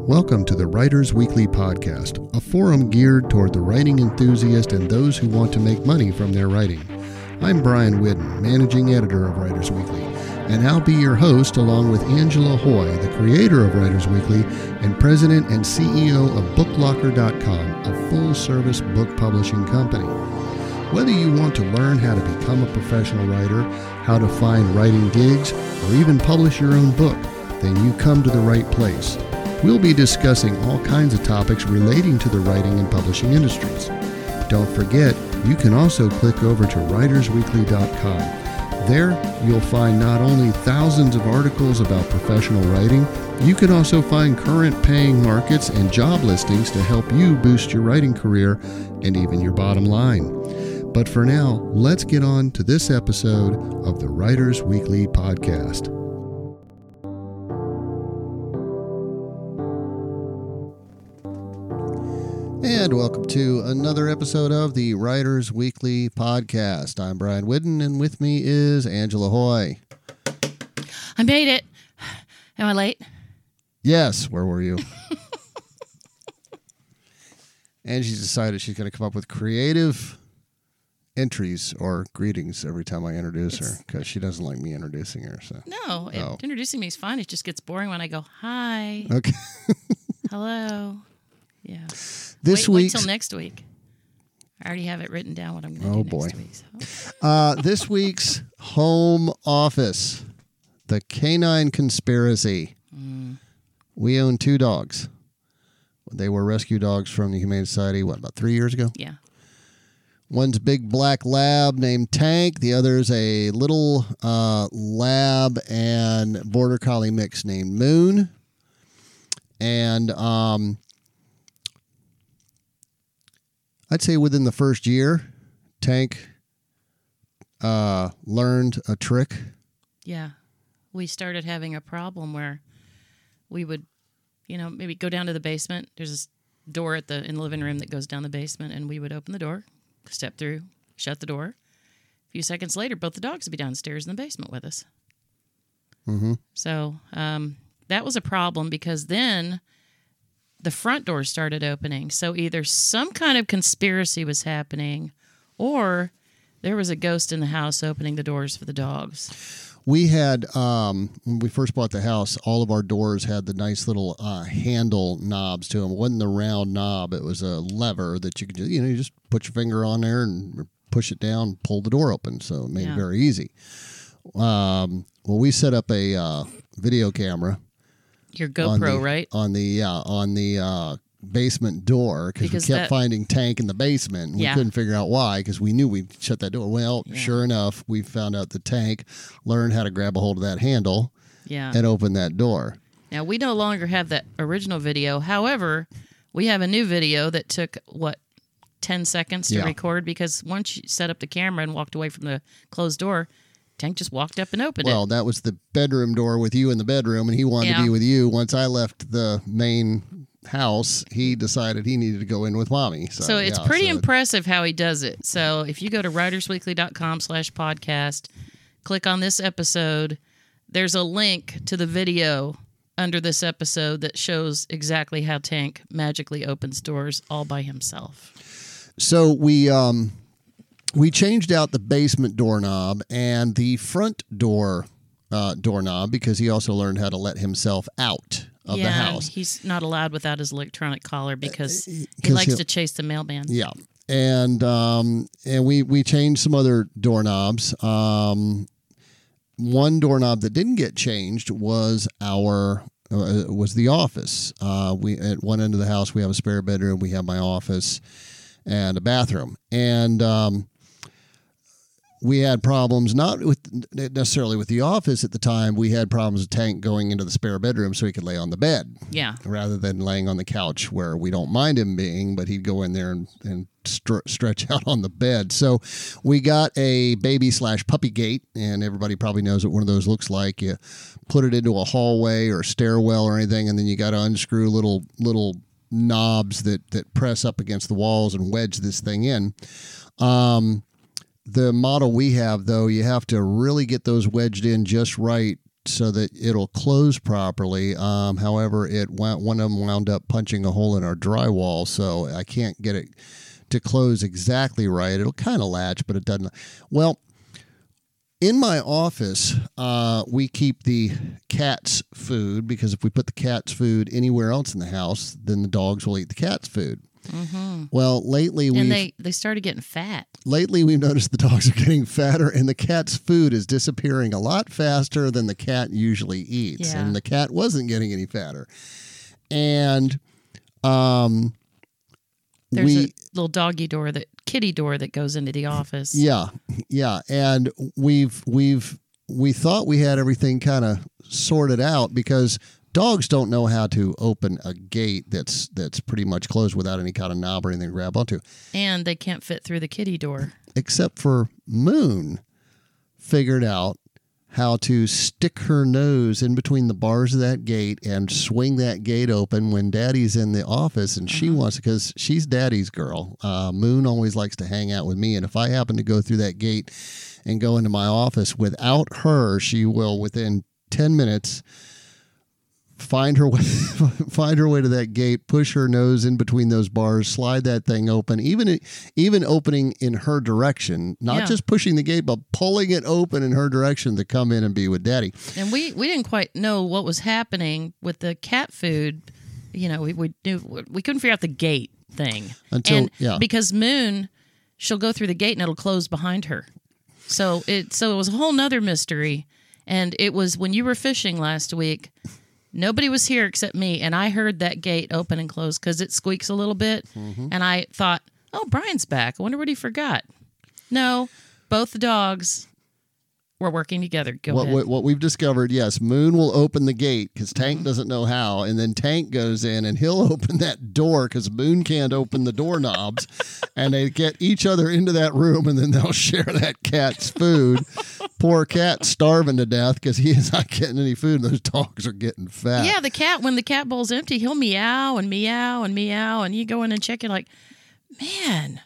Welcome to the Writers Weekly Podcast, a forum geared toward the writing enthusiast and those who want to make money from their writing. I'm Brian Whidden, managing editor of Writers Weekly, and I'll be your host along with Angela Hoy, the creator of Writers Weekly and president and CEO of BookLocker.com, a full-service book publishing company. Whether you want to learn how to become a professional writer, how to find writing gigs, or even publish your own book, then you come to the right place. We'll be discussing all kinds of topics relating to the writing and publishing industries. Don't forget, you can also click over to writersweekly.com. There, you'll find not only thousands of articles about professional writing, you can also find current paying markets and job listings to help you boost your writing career and even your bottom line. But for now, let's get on to this episode of the Writers Weekly Podcast. And welcome to another episode of the Writers Weekly Podcast. I'm Brian Whidden, and with me is Angela Hoy. I made it. Am I late? Yes. Where were you? And she's decided she's going to come up with creative entries or greetings every time I introduce her, because she doesn't like me introducing her. So No, introducing me is fine. It just gets boring when I go, hi. Okay. Hello. Yeah. Wait till next week. I already have it written down what I'm going to do next week. So. This week's home office, the Canine Conspiracy. We own 2 dogs. They were rescue dogs from the Humane Society, about 3 years ago? Yeah. One's a big black lab named Tank. The other's a little lab and border collie mix named Moon. And I'd say within the first year, Tank learned a trick. Yeah. We started having a problem where we would, maybe go down to the basement. There's this door in the living room that goes down the basement, and we would open the door, step through, shut the door. A few seconds later, both the dogs would be downstairs in the basement with us. Mm-hmm. So that was a problem, because then the front door started opening. So either some kind of conspiracy was happening, or there was a ghost in the house opening the doors for the dogs. We had, when we first bought the house, all of our doors had the nice little handle knobs to them. It wasn't the round knob. It was a lever that you could just, you just put your finger on there and push it down, pull the door open. So it made it very easy. Well, we set up a video camera. Your GoPro, right? On the basement door, because we kept finding Tank in the basement. And we couldn't figure out why, because we knew we'd shut that door. Well, sure enough, we found out the Tank learned how to grab a hold of that handle and open that door. Now, we no longer have that original video. However, we have a new video that took, 10 seconds to record, because once you set up the camera and walked away from the closed door, Tank just walked up and opened it. Well, that was the bedroom door with you in the bedroom, and he wanted to be with you. Once I left the main house, he decided he needed to go in with mommy. So it's pretty impressive how he does it. So if you go to writersweekly.com/podcast, click on this episode, there's a link to the video under this episode that shows exactly how Tank magically opens doors all by himself. So we changed out the basement doorknob and the front door doorknob, because he also learned how to let himself out of the house. He's not allowed without his electronic collar, because he likes to chase the mailman. Yeah. And we changed some other doorknobs. One doorknob that didn't get changed was the office. We at one end of the house, we have a spare bedroom, we have my office and a bathroom. And we had problems, not necessarily with the office at the time. We had problems with Tank going into the spare bedroom so he could lay on the bed. Yeah. Rather than laying on the couch, where we don't mind him being, but he'd go in there and stretch out on the bed. So we got a baby/puppy gate, and everybody probably knows what one of those looks like. You put it into a hallway or a stairwell or anything, and then you got to unscrew little knobs that press up against the walls and wedge this thing in. The model we have, though, you have to really get those wedged in just right so that it'll close properly. However, one of them wound up punching a hole in our drywall, so I can't get it to close exactly right. It'll kind of latch, but it doesn't. Well, in my office, we keep the cat's food, because if we put the cat's food anywhere else in the house, then the dogs will eat the cat's food. Mm-hmm. Well, lately they started getting fat. Lately, we've noticed the dogs are getting fatter, and the cat's food is disappearing a lot faster than the cat usually eats. Yeah. And the cat wasn't getting any fatter. And there's a little kitty door that goes into the office. Yeah, and we thought we had everything kind of sorted out, because dogs don't know how to open a gate that's pretty much closed without any kind of knob or anything to grab onto. And they can't fit through the kitty door. Except for Moon figured out how to stick her nose in between the bars of that gate and swing that gate open when Daddy's in the office, and she wants, because she's Daddy's girl. Moon always likes to hang out with me, and if I happen to go through that gate and go into my office without her, she will, within 10 minutes, find her way to that gate, push her nose in between those bars, slide that thing open, even opening in her direction, not just pushing the gate, but pulling it open in her direction to come in and be with Daddy. And we didn't quite know what was happening with the cat food. You know, we couldn't figure out the gate thing because Moon, she'll go through the gate and it'll close behind her. So it was a whole nother mystery. And it was when you were fishing last week. Nobody was here except me, and I heard that gate open and close because it squeaks a little bit. Mm-hmm. And I thought, oh, Brian's back. I wonder what he forgot. No, both the dogs were working together. Go ahead. What we've discovered, yes, Moon will open the gate because Tank doesn't know how, and then Tank goes in and he'll open that door because Moon can't open the doorknobs, and they get each other into that room, and then they'll share that cat's food. Poor cat starving to death because he is not getting any food. Those dogs are getting fat. Yeah, the cat, when the cat bowl's empty, he'll meow and meow and meow, and you go in and check it like, man,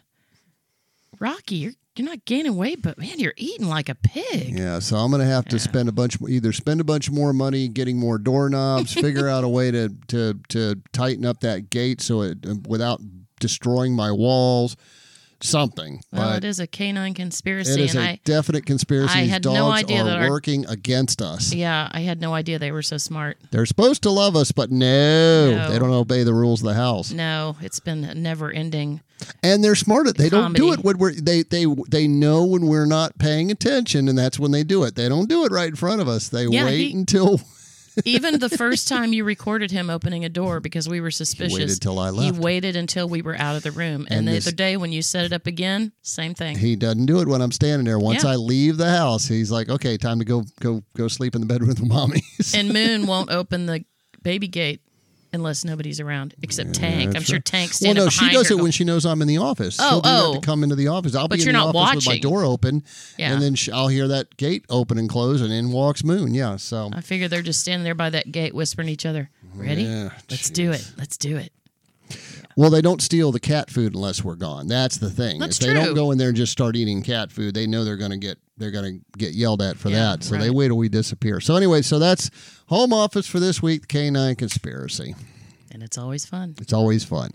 Rocky, you're not gaining weight, but man, you're eating like a pig. Yeah, so I'm going to have to spend a bunch more money getting more doorknobs, figure out a way to tighten up that gate so it without destroying my walls. Something. Well, it is a canine conspiracy. It is a definite conspiracy. I These had dogs no idea are working against us. Yeah, I had no idea they were so smart. They're supposed to love us, but no, they don't obey the rules of the house. No, it's been never ending. And they're smart at. They don't do it when they know when we're not paying attention, and that's when they do it. They don't do it right in front of us. They wait until. Even the first time you recorded him opening a door because we were suspicious. He waited till I left. He waited until we were out of the room. And the other day when you set it up again, same thing. He doesn't do it when I'm standing there. Once I leave the house, he's like, okay, time to go sleep in the bedroom with mommy. And Moon won't open the baby gate unless nobody's around, except Tank. I'm sure Tank's standing behind her. Well, no, she does it when she knows I'm in the office. She'll do that to come into the office. I'll be in the office with my door open, and then I'll hear that gate open and close, and in walks Moon. Yeah, so I figure they're just standing there by that gate whispering to each other, ready? Yeah, Let's do it. Let's do it. Well, they don't steal the cat food unless we're gone. That's the thing. That's if they don't go in there and just start eating cat food, they know they're going to get yelled at for that. So they wait till we disappear. So anyway, so that's home office for this week, the Canine Conspiracy. And it's always fun. It's always fun.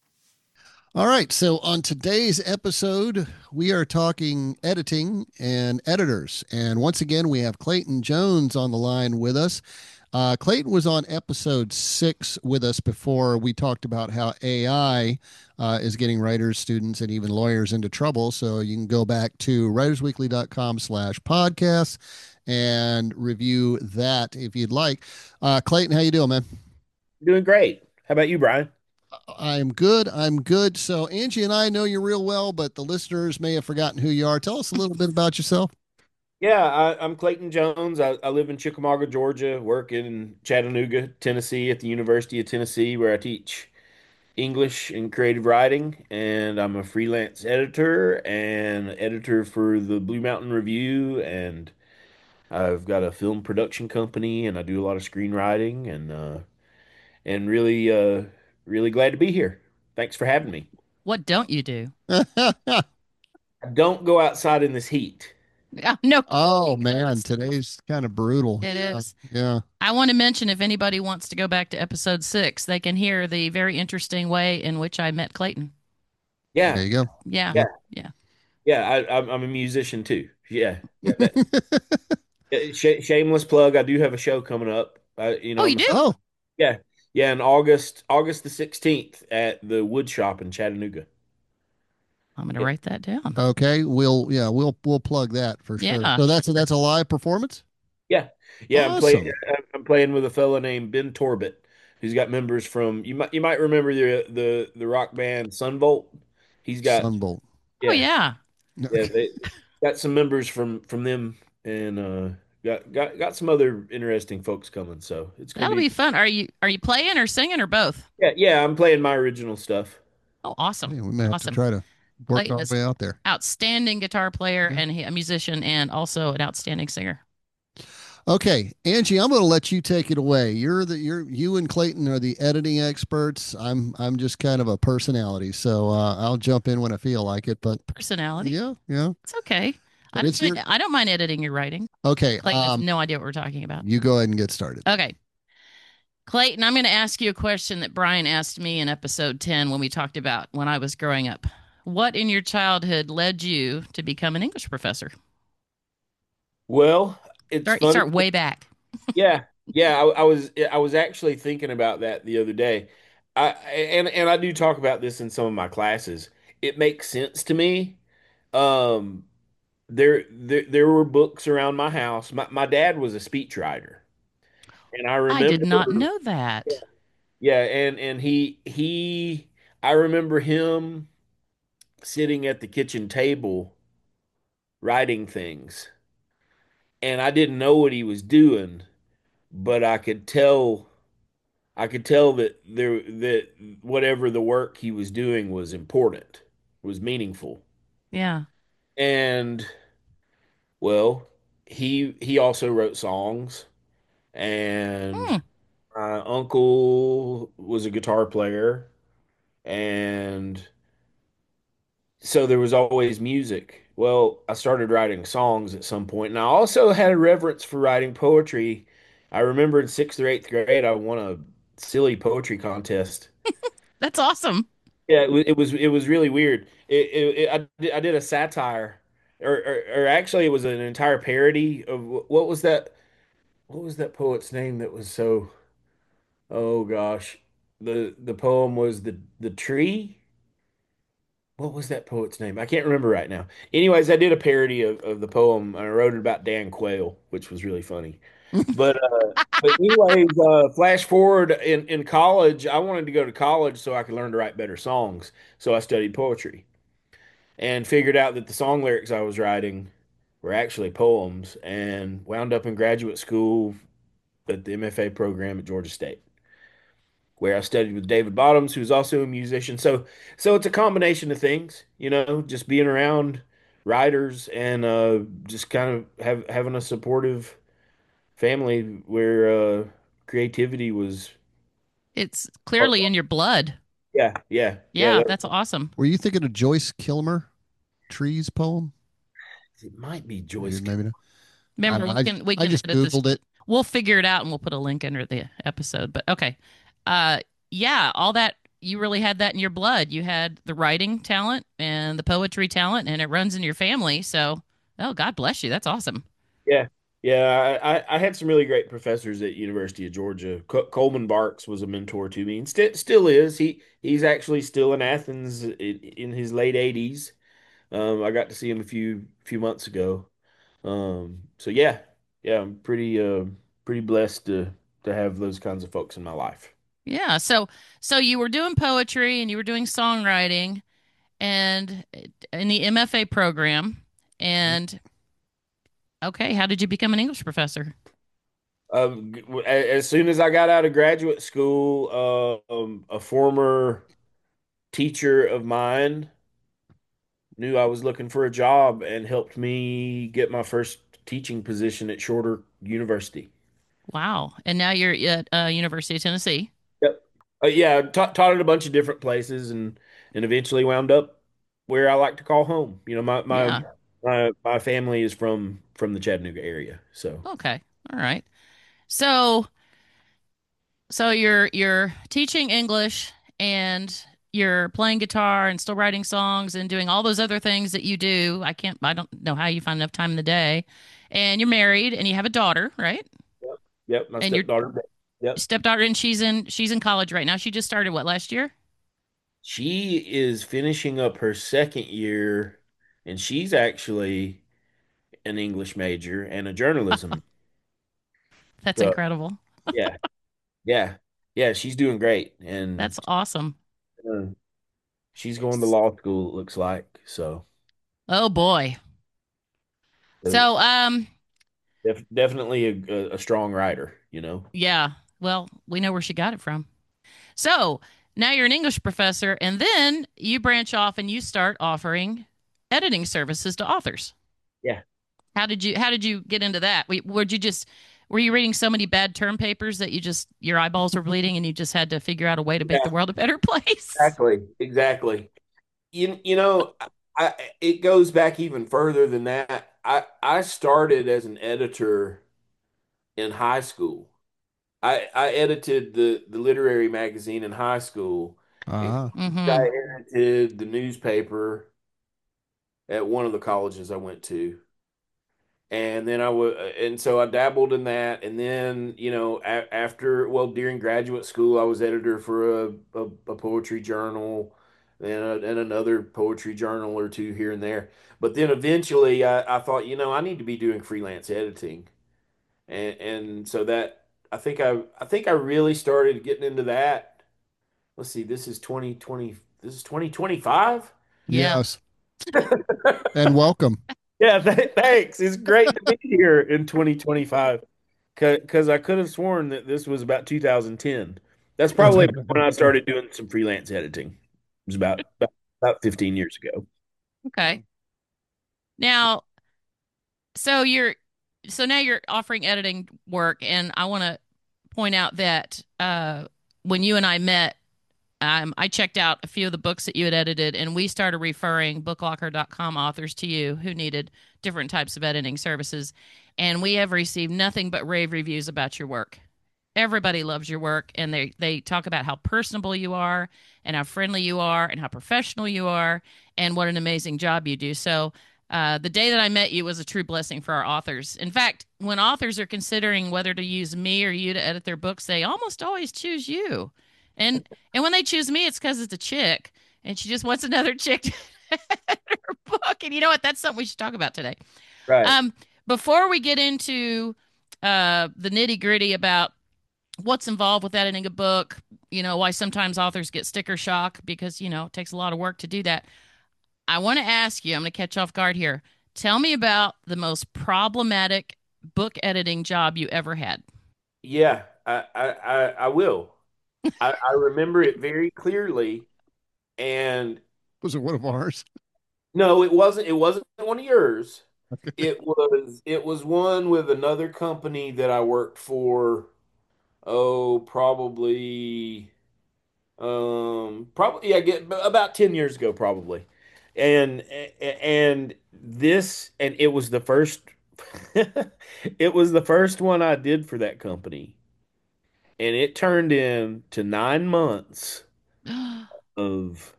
All right, so on today's episode, we are talking editing and editors. And once again, we have Clayton Jones on the line with us. Clayton was on episode 6 with us before. We talked about how AI is getting writers, students, and even lawyers into trouble. So you can go back to writersweekly.com/podcasts and review that if you'd like. Clayton, how you doing, man? Doing great. How about you, Brian? I'm good. So Angie and I know you real well, but the listeners may have forgotten who you are. Tell us a little bit about yourself. Yeah, I'm Clayton Jones. I live in Chickamauga, Georgia, work in Chattanooga, Tennessee at the University of Tennessee, where I teach English and creative writing. And I'm a freelance editor and editor for the Blue Mountain Review. And I've got a film production company, and I do a lot of screenwriting and really glad to be here. Thanks for having me. What don't you do? I don't go outside in this heat. Yeah, no Oh kidding. man, today's kind of brutal. It Yeah, is. yeah, I want to mention if anybody wants to go back to episode 6, they can hear the very interesting way in which I met Clayton. there Yeah, you go. Yeah. yeah, Yep. Yeah. yeah. I'm a musician too. Yeah, yeah. Shameless plug. I do have a show coming up. Oh, you I'm a do? Oh, yeah, yeah. In August the 16th at the Wood Shop in Chattanooga. I'm going to Yeah, write that down. okay. We'll plug that for sure. Yeah. So that's a live performance. yeah, yeah. Awesome. I'm playing with a fellow named Ben Torbett, who's got members from you might remember the rock band Sunvolt. He's got Sunbolt. Oh, yeah. yeah. Yeah, Okay. they got some members from them, and got some other interesting folks coming. So it's gonna That'll be be fun. Are you playing or singing or both? yeah, yeah. I'm playing my original stuff. Oh, awesome. Yeah, we may have to Awesome. try to work Clayton our is way out there. outstanding guitar player Yeah. and a musician and also an outstanding singer. Okay, Angie, I'm going to let you take it away. You and Clayton are the editing experts. I'm just kind of a personality, so I'll jump in when I feel like it. But Personality. yeah, yeah. It's okay. I But don't it's your mind, I don't mind editing your writing. okay. Clayton has no idea what we're talking about. You go ahead and get started. Okay. Clayton, I'm going to ask you a question that Brian asked me in episode 10 when we talked about when I was growing up. What in your childhood led you to become an English professor? Well, it's funny. Start way back. Yeah, yeah. I was actually thinking about that the other day. And I do talk about this in some of my classes. It makes sense to me. Um, there were books around my house. My dad was a speechwriter, and I I did remember. not know that. Yeah, and I remember him sitting at the kitchen table writing things, and I didn't know what he was doing, but I could tell that whatever the work he was doing was important, was meaningful. Yeah. And well, he also wrote songs, and Hmm. my uncle was a guitar player, and so there was always music. Well, I started writing songs at some point, and I also had a reverence for writing poetry. I remember in sixth or eighth grade, I won a silly poetry contest. That's awesome. Yeah, it was really weird. I did a satire, or actually, it was an entire parody of what was that? What was that poet's name that was so? Oh gosh, the poem was the tree. What was that poet's name? I can't remember right now. Anyways, I did a parody of the poem. I wrote it about Dan Quayle, which was really funny. But anyways, flash forward in college, I wanted to go to college so I could learn to write better songs. So I studied poetry and figured out that the song lyrics I was writing were actually poems and wound up in graduate school at the MFA program at Georgia State, where I studied with David Bottoms, who's also a musician. So it's a combination of things, just being around writers and just kind of having a supportive family where creativity was It's part. clearly in your blood. Yeah, yeah, yeah. Yeah, that's awesome. Were you thinking of Joyce Kilmer, Trees poem? It might be Joyce. Maybe not. I Remember, don't know. we I can just edit this. Googled it. We'll figure it out and we'll put a link under the episode. But okay. Uh yeah, all that you really had that in your blood. You had the writing talent and the poetry talent and it runs in your family. So, oh, God bless you. That's awesome. Yeah, yeah. I had some really great professors at University of Georgia. Coleman Barks was a mentor to me, and still is. He's actually still in Athens in his late 80s. I got to see him a few months ago. So yeah, yeah. I'm pretty blessed to have those kinds of folks in my life. Yeah. So you were doing poetry and you were doing songwriting and in the MFA program and okay, how did you become an English professor? As soon as I got out of graduate school, a former teacher of mine knew I was looking for a job and helped me get my first teaching position at Shorter University. Wow. And now you're at University of Tennessee. Yep. Yeah, taught at a bunch of different places and eventually wound up where I like to call home. My Yeah. My family is from the Chattanooga area, so Okay. All right. So so you're teaching English and you're playing guitar and still writing songs and doing all those other things that you do. I don't know how you find enough time in the day. And you're married and you have a daughter, right? yep, yep. My And your stepdaughter, yep. stepdaughter and she's in college right now. She just started what, last year? She is finishing up her second year, and she's actually an English major and a journalism. That's So incredible. yeah, yeah, yeah. She's doing great, and That's awesome. uh, she's going to law school. It looks like so. Oh boy. uh, So Definitely a strong writer, you know. yeah, well, we know where she got it from. So now you're an English professor, and then you branch off and you start offering editing services to authors. Yeah. How did you get into that? Were you reading so many bad term papers that your eyeballs were bleeding and you just had to figure out a way to make the Yeah, world a better place? exactly. You know, it goes back even further than that. I started as an editor in high school. I edited the literary magazine in high school, and Ah, Mm-hmm. I edited the newspaper at one of the colleges I went to. And then and so I dabbled in that. And then, during graduate school, I was editor for a poetry journal and another poetry journal or two here and there. But then eventually I thought, I need to be doing freelance editing. And so that I think I really started getting into that. Let's see, this is 2025. Yeah. yes. And welcome. Yeah, thanks. It's great to be here in 2025 because I could have sworn that this was about 2010. That's probably when I started doing some freelance editing. It was about 15 years ago. Okay. Now, so you're so now you're offering editing work, and I want to point out that when you and I met, I checked out a few of the books that you had edited, and we started referring BookLocker.com authors to you who needed different types of editing services. And we have received nothing but rave reviews about your work. Everybody loves your work, and they talk about how personable you are, and how friendly you are, and how professional you are, and what an amazing job you do. So, the day that I met you was a true blessing for our authors. In fact, when authors are considering whether to use me or you to edit their books, they almost always choose you. And and when they choose me, it's because it's a chick, and she just wants another chick to edit her book. And you know what? That's something we should talk about today. Right. Um, Before we get into the nitty gritty about what's involved with editing a book, why sometimes authors get sticker shock because, it takes a lot of work to do that. I want to ask you, I'm going to catch you off guard here. Tell me about the most problematic book editing job you ever had. Yeah, I will. I remember it very clearly. And Was it one of ours? no, it wasn't one of yours. It was one with another company that I worked for. Oh, probably yeah, get about 10 years ago probably. And this and it was the first it was the first one I did for that company. And it turned into 9 months of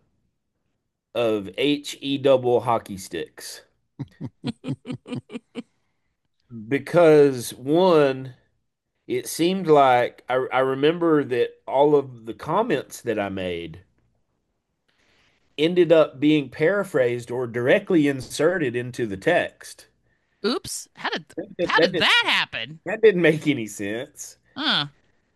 HE double hockey sticks because one, it seemed like I remember that all of the comments that I made ended up being paraphrased or directly inserted into the text. Oops. How did That, how that, did didn't, that happen? that didn't make any sense. Huh.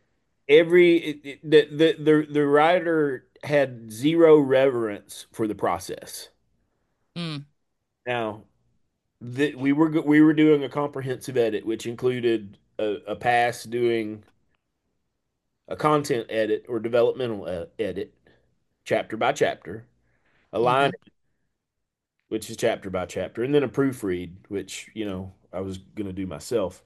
The writer had zero reverence for the process. Mm, Now, we were doing a comprehensive edit, which included a pass doing a content edit or developmental edit, chapter by chapter, a line, mm-hmm. which is chapter by chapter, and then a proofread, which, I was going to do myself.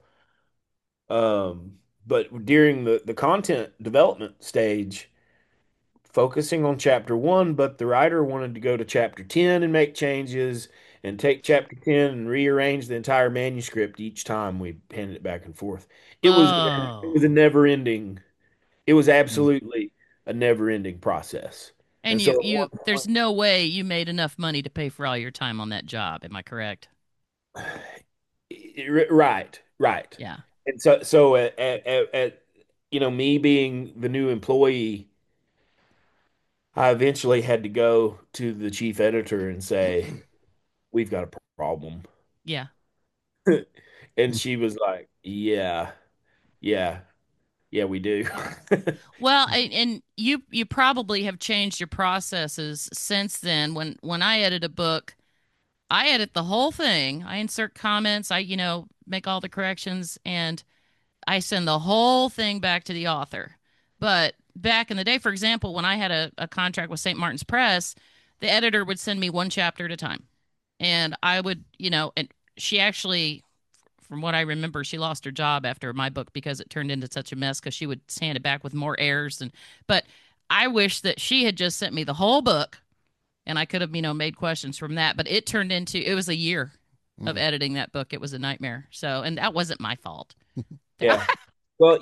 But during the content development stage, focusing on chapter one, but the writer wanted to go to chapter 10 and make changes. and take chapter 10 and rearrange the entire manuscript each time we handed it back and forth. It was a Oh. never ending, it was Mm. absolutely a never ending process. And And so at you one there's point, no way you made enough money to pay for all your time on that job. Am I correct? right, right. Yeah. And so at me being the new employee, I eventually had to go to the chief editor and say, "We've got a problem." Yeah. And she was like, "Yeah, yeah, yeah, we do." Well, and you probably have changed your processes since then. When I edit a book, I edit the whole thing. I insert comments, I make all the corrections, and I send the whole thing back to the author. But back in the day, for example, when I had a contract with St. Martin's Press, the editor would send me one chapter at a time. And I would, and she actually, from what I remember, she lost her job after my book because it turned into such a mess because she would hand it back with more errors. But I wish that she had just sent me the whole book and I could have, made questions from that. But it was a year of Mm. editing that book. It was a nightmare. So, and that wasn't my fault. Yeah. Well,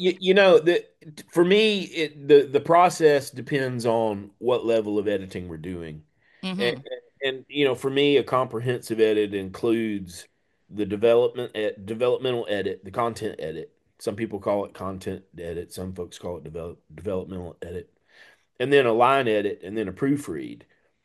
for me, the process depends on what level of editing we're doing. And, Mm-hmm. for me, a comprehensive edit includes the developmental edit, the content edit. Some people call it content edit, some folks call it developmental edit, and then a line edit, and then a proofread.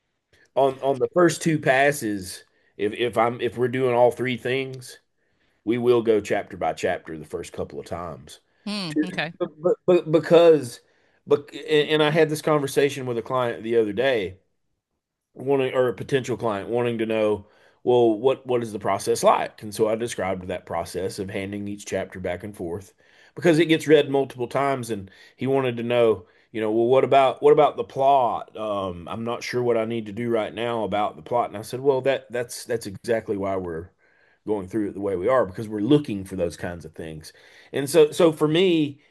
On the first two passes, if we're doing all three things, we will go chapter by chapter the first couple of times. Hmm. Okay. But because, but and I had this conversation with a client the other day, wanting or a potential client wanting to know, well, what is the process like? And so I described that process of handing each chapter back and forth because it gets read multiple times, and he wanted to know, well, what about the plot? I'm not sure what I need to do right now about the plot. And I said, well, that's exactly why we're going through it the way we are, because we're looking for those kinds of things. And so for me,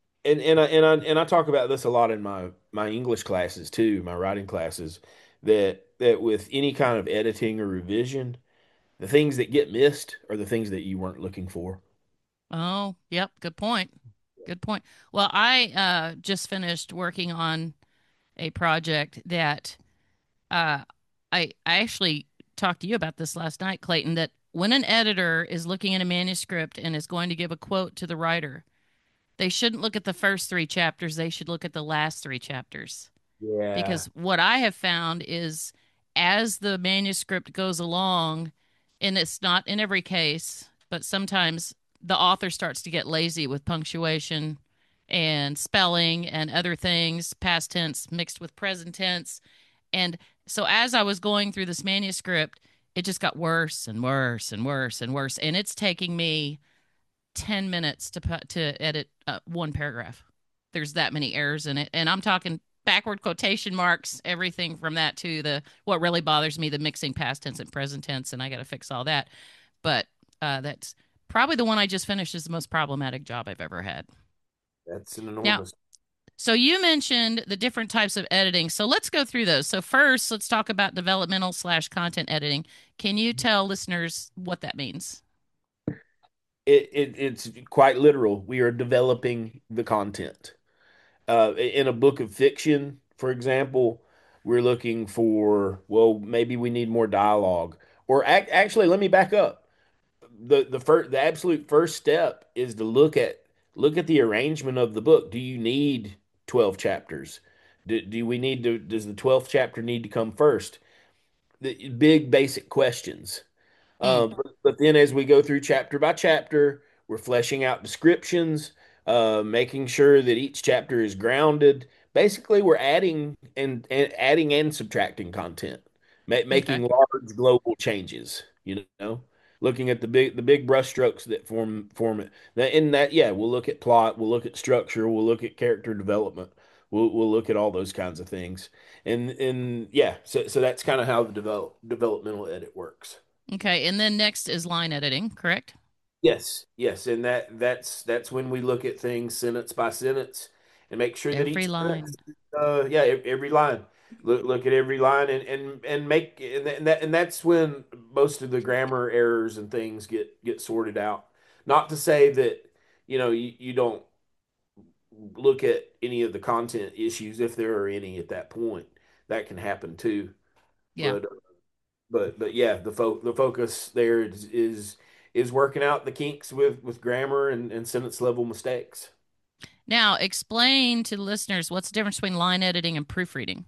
and I talk about this a lot in my English classes too, my writing classes, that with any kind of editing or revision, the things that get missed are the things that you weren't looking for. Oh, yep. Good point. Good point. Well, I just finished working on a project that uh, I actually talked to you about this last night, Clayton, that when an editor is looking at a manuscript and is going to give a quote to the writer, they shouldn't look at the first three chapters. They should look at the last three chapters. Yeah, Because what I have found is as the manuscript goes along, and it's not in every case, but sometimes the author starts to get lazy with punctuation and spelling and other things, past tense mixed with present tense. And so as I was going through this manuscript, it just got worse and worse and worse and worse. And it's taking me 10 minutes to edit one paragraph. There's that many errors in it. And I'm talking backward quotation marks, everything from that to the what really bothers me, the mixing past tense and present tense, and I got to fix all that. But that's probably the one I just finished is the most problematic job I've ever had. that's an Now, enormous. so you mentioned the different types of editing. So let's go through those. So first, let's talk about developmental/content editing. Can you tell listeners what that means? It's quite literal. We are developing the content. In a book of fiction, for example, we're looking for, well, maybe we need more dialogue. Or actually, let me back up. The absolute first step is to look at the arrangement of the book. Do you need 12 chapters? Do we need to, does the 12th chapter need to come first? The big basic questions. Hmm. But then as we go through chapter by chapter, we're fleshing out descriptions, making sure that each chapter is grounded. Basically, we're adding and subtracting content, Okay. making large global changes, looking at the big brushstrokes that form it. Yeah, we'll look at plot, we'll look at structure, we'll look at character development. We'll look at all those kinds of things. And yeah, so that's kind of how the developmental edit works. Okay. And then next is line editing, correct? Yes, yes, and that's when we look at things sentence by sentence and make sure that Every each sentence, line. yeah, every line. look at every line and make and that's when most of the grammar errors and things get sorted out. Not to say that you don't look at any of the content issues if there are any at that point. That can happen too. Yeah. But but yeah, the focus there is working out the kinks with grammar and sentence level mistakes. Now, explain to the listeners what's the difference between line editing and proofreading.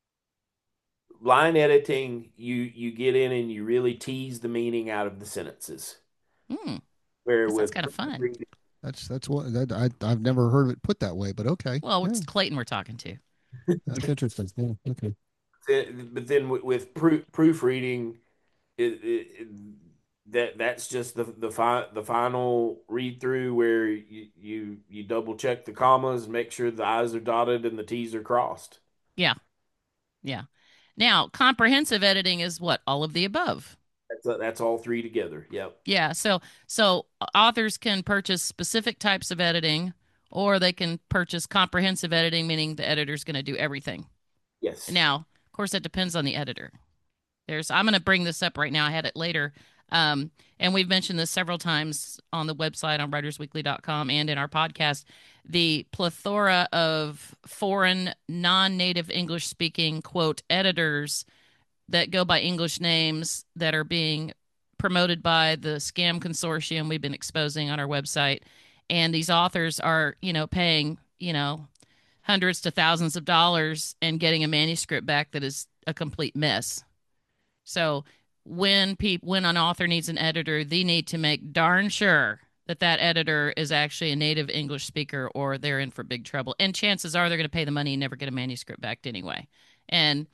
Line editing, you get in and you really tease the meaning out of the sentences. Hmm, Where that sounds with kind of fun. proofreading, That's what I've never heard of it put that way, but okay. Well, Yeah, it's Clayton we're talking to. that's interesting. Yeah, okay. but then with proofreading, it that's just the final read through where you double check the commas and make sure the I's are dotted and the T's are crossed. Yeah, yeah. Now, comprehensive editing is what? All of the above. That's all three together. Yep. Yeah, so authors can purchase specific types of editing, or they can purchase comprehensive editing, meaning the editor's going to do everything. Yes. Now, of course, that depends on the editor. I'm going to bring this up right now. I had it later. And we've mentioned this several times on the website on writersweekly.com and in our podcast. The plethora of foreign, non native English speaking, quote, editors that go by English names that are being promoted by the scam consortium we've been exposing on our website. And these authors are, paying, hundreds to thousands of dollars and getting a manuscript back that is a complete mess. So when an author needs an editor, they need to make darn sure that that editor is actually a native English speaker, or they're in for big trouble. And chances are they're going to pay the money and never get a manuscript back anyway. And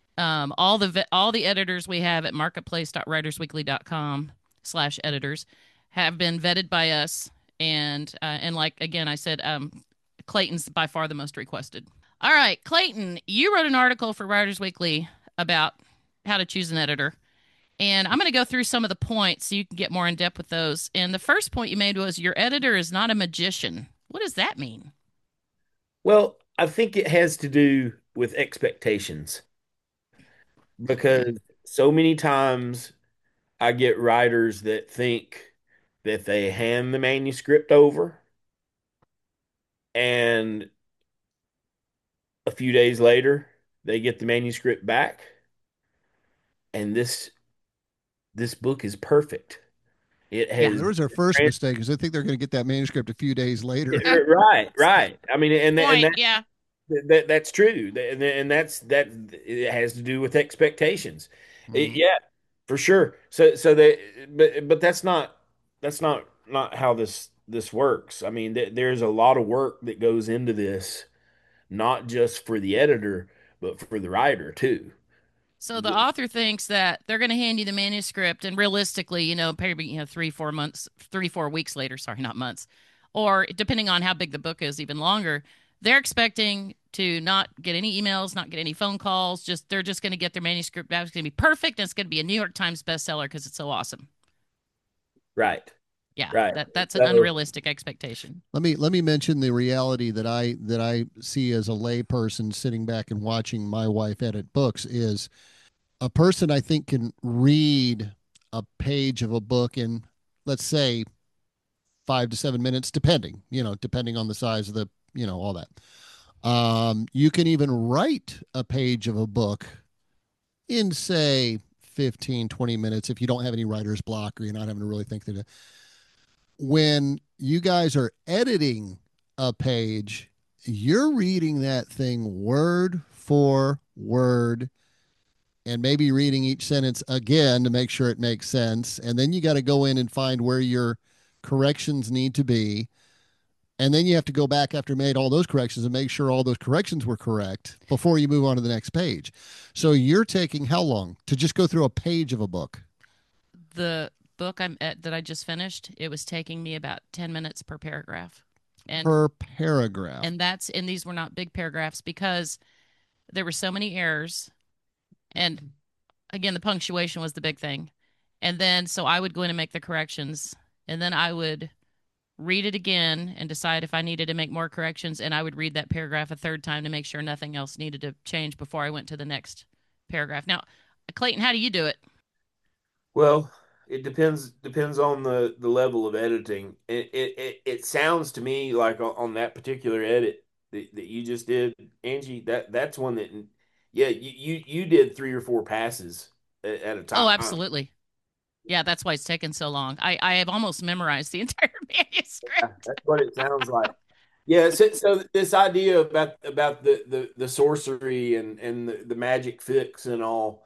all the editors we have at marketplace.writersweekly.com/editors have been vetted by us, and like again I said, Clayton's by far the most requested. All right, Clayton, you wrote an article for Writers Weekly about how to choose an editor. And I'm going to go through some of the points so you can get more in depth with those. And the first point you made was your editor is not a magician. What does that mean? Well, I think it has to do with expectations Okay. because so many times I get writers that think that they hand the manuscript over and a few days later they get the manuscript back and this book is perfect. It Yeah. has There was our first mistake because I think they're going to get that manuscript a few days later. right, right. I mean, and Point. Yeah. that's true, and that it has to do with expectations. Mhm. Yeah, for sure. So that, but that's not how this works. I mean, there's a lot of work that goes into this, not just for the editor, but for the writer too. So the author thinks that they're going to hand you the manuscript, and realistically, maybe 3, 4 months, 3, 4 weeks later. Sorry, not months, or depending on how big the book is, even longer. They're expecting to not get any emails, not get any phone calls. They're just going to get their manuscript back. It's going to be perfect, and it's going to be a New York Times bestseller because it's so awesome. Right, Yeah, right. that's an So unrealistic expectation. Let me mention the reality that I see as a layperson sitting back and watching my wife edit books is a person I think can read a page of a book in, let's say, 5 to 7 minutes, depending on the size of all that. You can even write a page of a book in, say, 15, 20 minutes if you don't have any writer's block or you're not having to really think that. When you guys are editing a page, you're reading that thing word for word and maybe reading each sentence again to make sure it makes sense. And then you got to go in and find where your corrections need to be. And then you have to go back after you made all those corrections and make sure all those corrections were correct before you move on to the next page. So you're taking how long to just go through a page of a book? The book that I just finished, it was taking me about 10 minutes per paragraph. And Per paragraph. and these were not big paragraphs because there were so many errors. And again, the punctuation was the big thing. And then so I would go in and make the corrections, and then I would read it again, and decide if I needed to make more corrections. And I would read that paragraph a third time to make sure nothing else needed to change before I went to the next paragraph. Now, Clayton, how do you do it? Well, it depends on the level of editing. It sounds to me like on that particular edit that you just did, Angie, that's one that yeah, you did three or four passes at a Oh, time. absolutely. Yeah, that's why it's taken so long. I have almost memorized the entire manuscript. That's what it sounds like. Yeah, so this idea about the sorcery and the magic fix and all,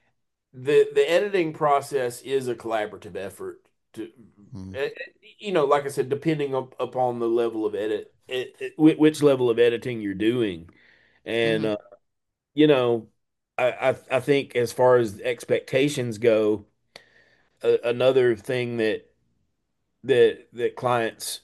the editing process is a collaborative effort to, Mm. eh, like I said, depending upon the level of which level of editing you're doing. And Hmm. you know, I think as far as expectations go, another thing that clients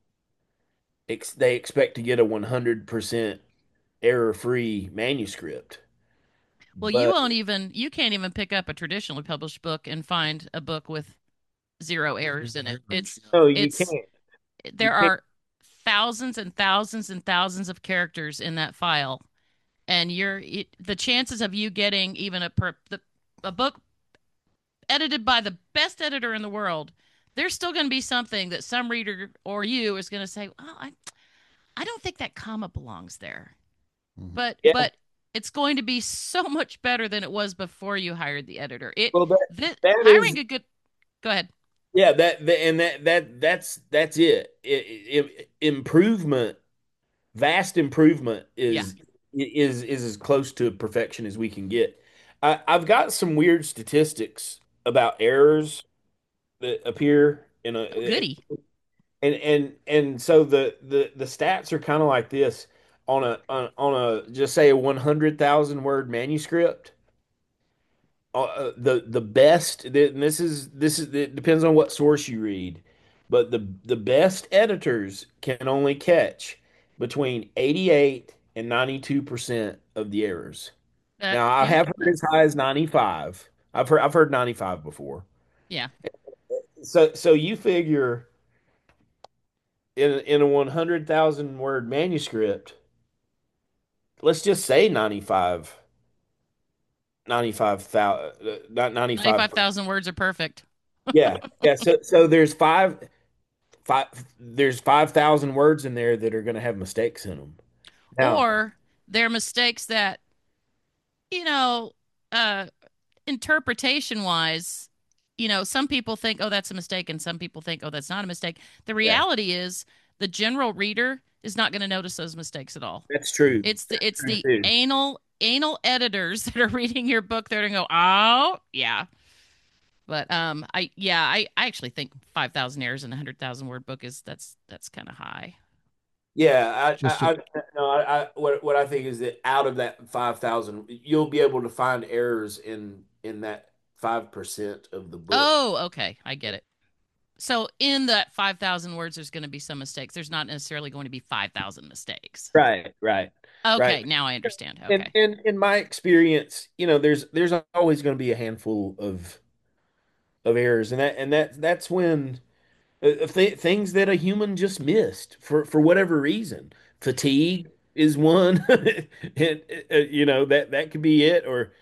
they expect to get a 100% error-free manuscript. Well, But you can't even pick up a traditionally published book and find a book with zero errors in it. no, you It's can't. You there can't. are thousands and thousands and thousands of characters in that file, and the chances of you getting even a book edited by the best editor in the world, there's still going to be something that some reader or you is going to say, "Well, I don't think that comma belongs there." Mhm. Yeah. But it's going to be so much better than it was before you hired the editor. Well, that Hiring is a good Go ahead. yeah. And that's it. Improvement, vast improvement Yeah. is as close to perfection as we can get. I've got some weird statistics about errors that appear in Oh, a goody. and so the stats are kind of like this on a just say a 100,000 word manuscript. The best and this is it depends on what source you read, but the best editors can only catch between 88 and 92% of the errors. Now I Yeah. have heard as high as 95. I've heard 95 before. Yeah. So you figure in a 100,000 word manuscript, let's just say 95,000, not 95. 95,000 words are perfect. Yeah. Yeah. So there's 5,000 words in there that are going to have mistakes in them. Now, Or they're mistakes that, you know, uh, interpretation wise, some people think, oh, that's a mistake, and some people think, oh, that's not a mistake. The yeah, reality is the general reader is not going to notice those mistakes at all. that's true. It's That's true the too. anal editors that are reading your book. They're going to go, oh, yeah. But I actually think 5,000 errors in a 100,000 word book is that's kind of high. Yeah, Just a, no, what I think is that out of that 5,000, you'll be able to find errors in that 5% of the book. Oh, okay, I get it. So in that 5,000 words, there's going to be some mistakes. There's not necessarily going to be 5,000 mistakes. Right, right, right. Okay, now I understand. And Okay. in my experience, there's always going to be a handful of errors, and that's when things that a human just missed for whatever reason. Fatigue is one, and that could be it, or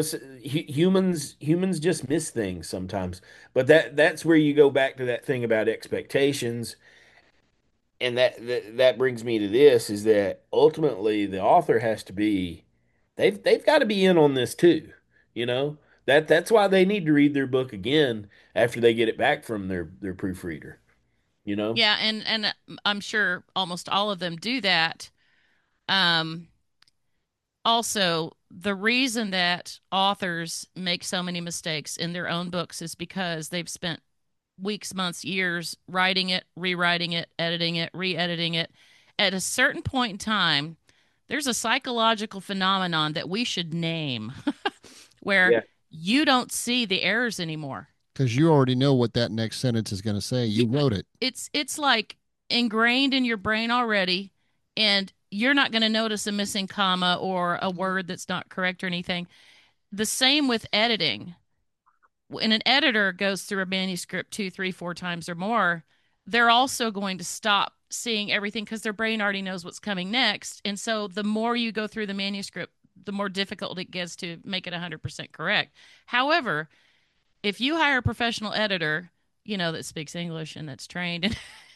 humans just miss things sometimes. But that's where you go back to that thing about expectations, and that brings me to this is that ultimately the author has to be they've got to be in on this too, you know. That's why they need to read their book again after they get it back from their proofreader, you know. Yeah, and I'm sure almost all of them do that. Um, Also, the reason that authors make so many mistakes in their own books is because they've spent weeks, months, years writing it, rewriting it, editing it, re-editing it. At a certain point in time, there's a psychological phenomenon that we should name where Yeah. you don't see the errors anymore. because you already know what that next sentence is going to say. Yeah, You wrote it. it's like ingrained in your brain already, and you're not going to notice a missing comma or a word that's not correct or anything. The same with editing. When an editor goes through a manuscript two, three, four times or more, they're also going to stop seeing everything because their brain already knows what's coming next. And so the more you go through the manuscript, the more difficult it gets to make it 100% correct. However, if you hire a professional editor, that speaks English and that's trained,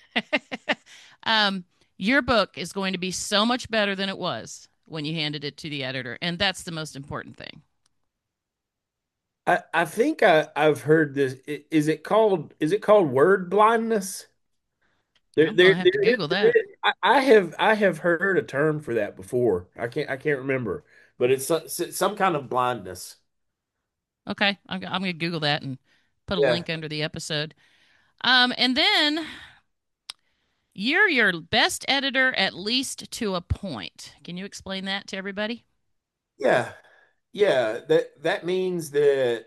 um, your book is going to be so much better than it was when you handed it to the editor. And that's the most important thing. I think I've heard this. Is it called word blindness? I'm going to have to Google that. I have heard a term for that before. I can't remember, but it's some kind of blindness. Okay. I'm going to Google that and put a Yeah. link under the episode. And then you're your best editor, at least to a point. Can you explain that to everybody? Yeah. Yeah. That means that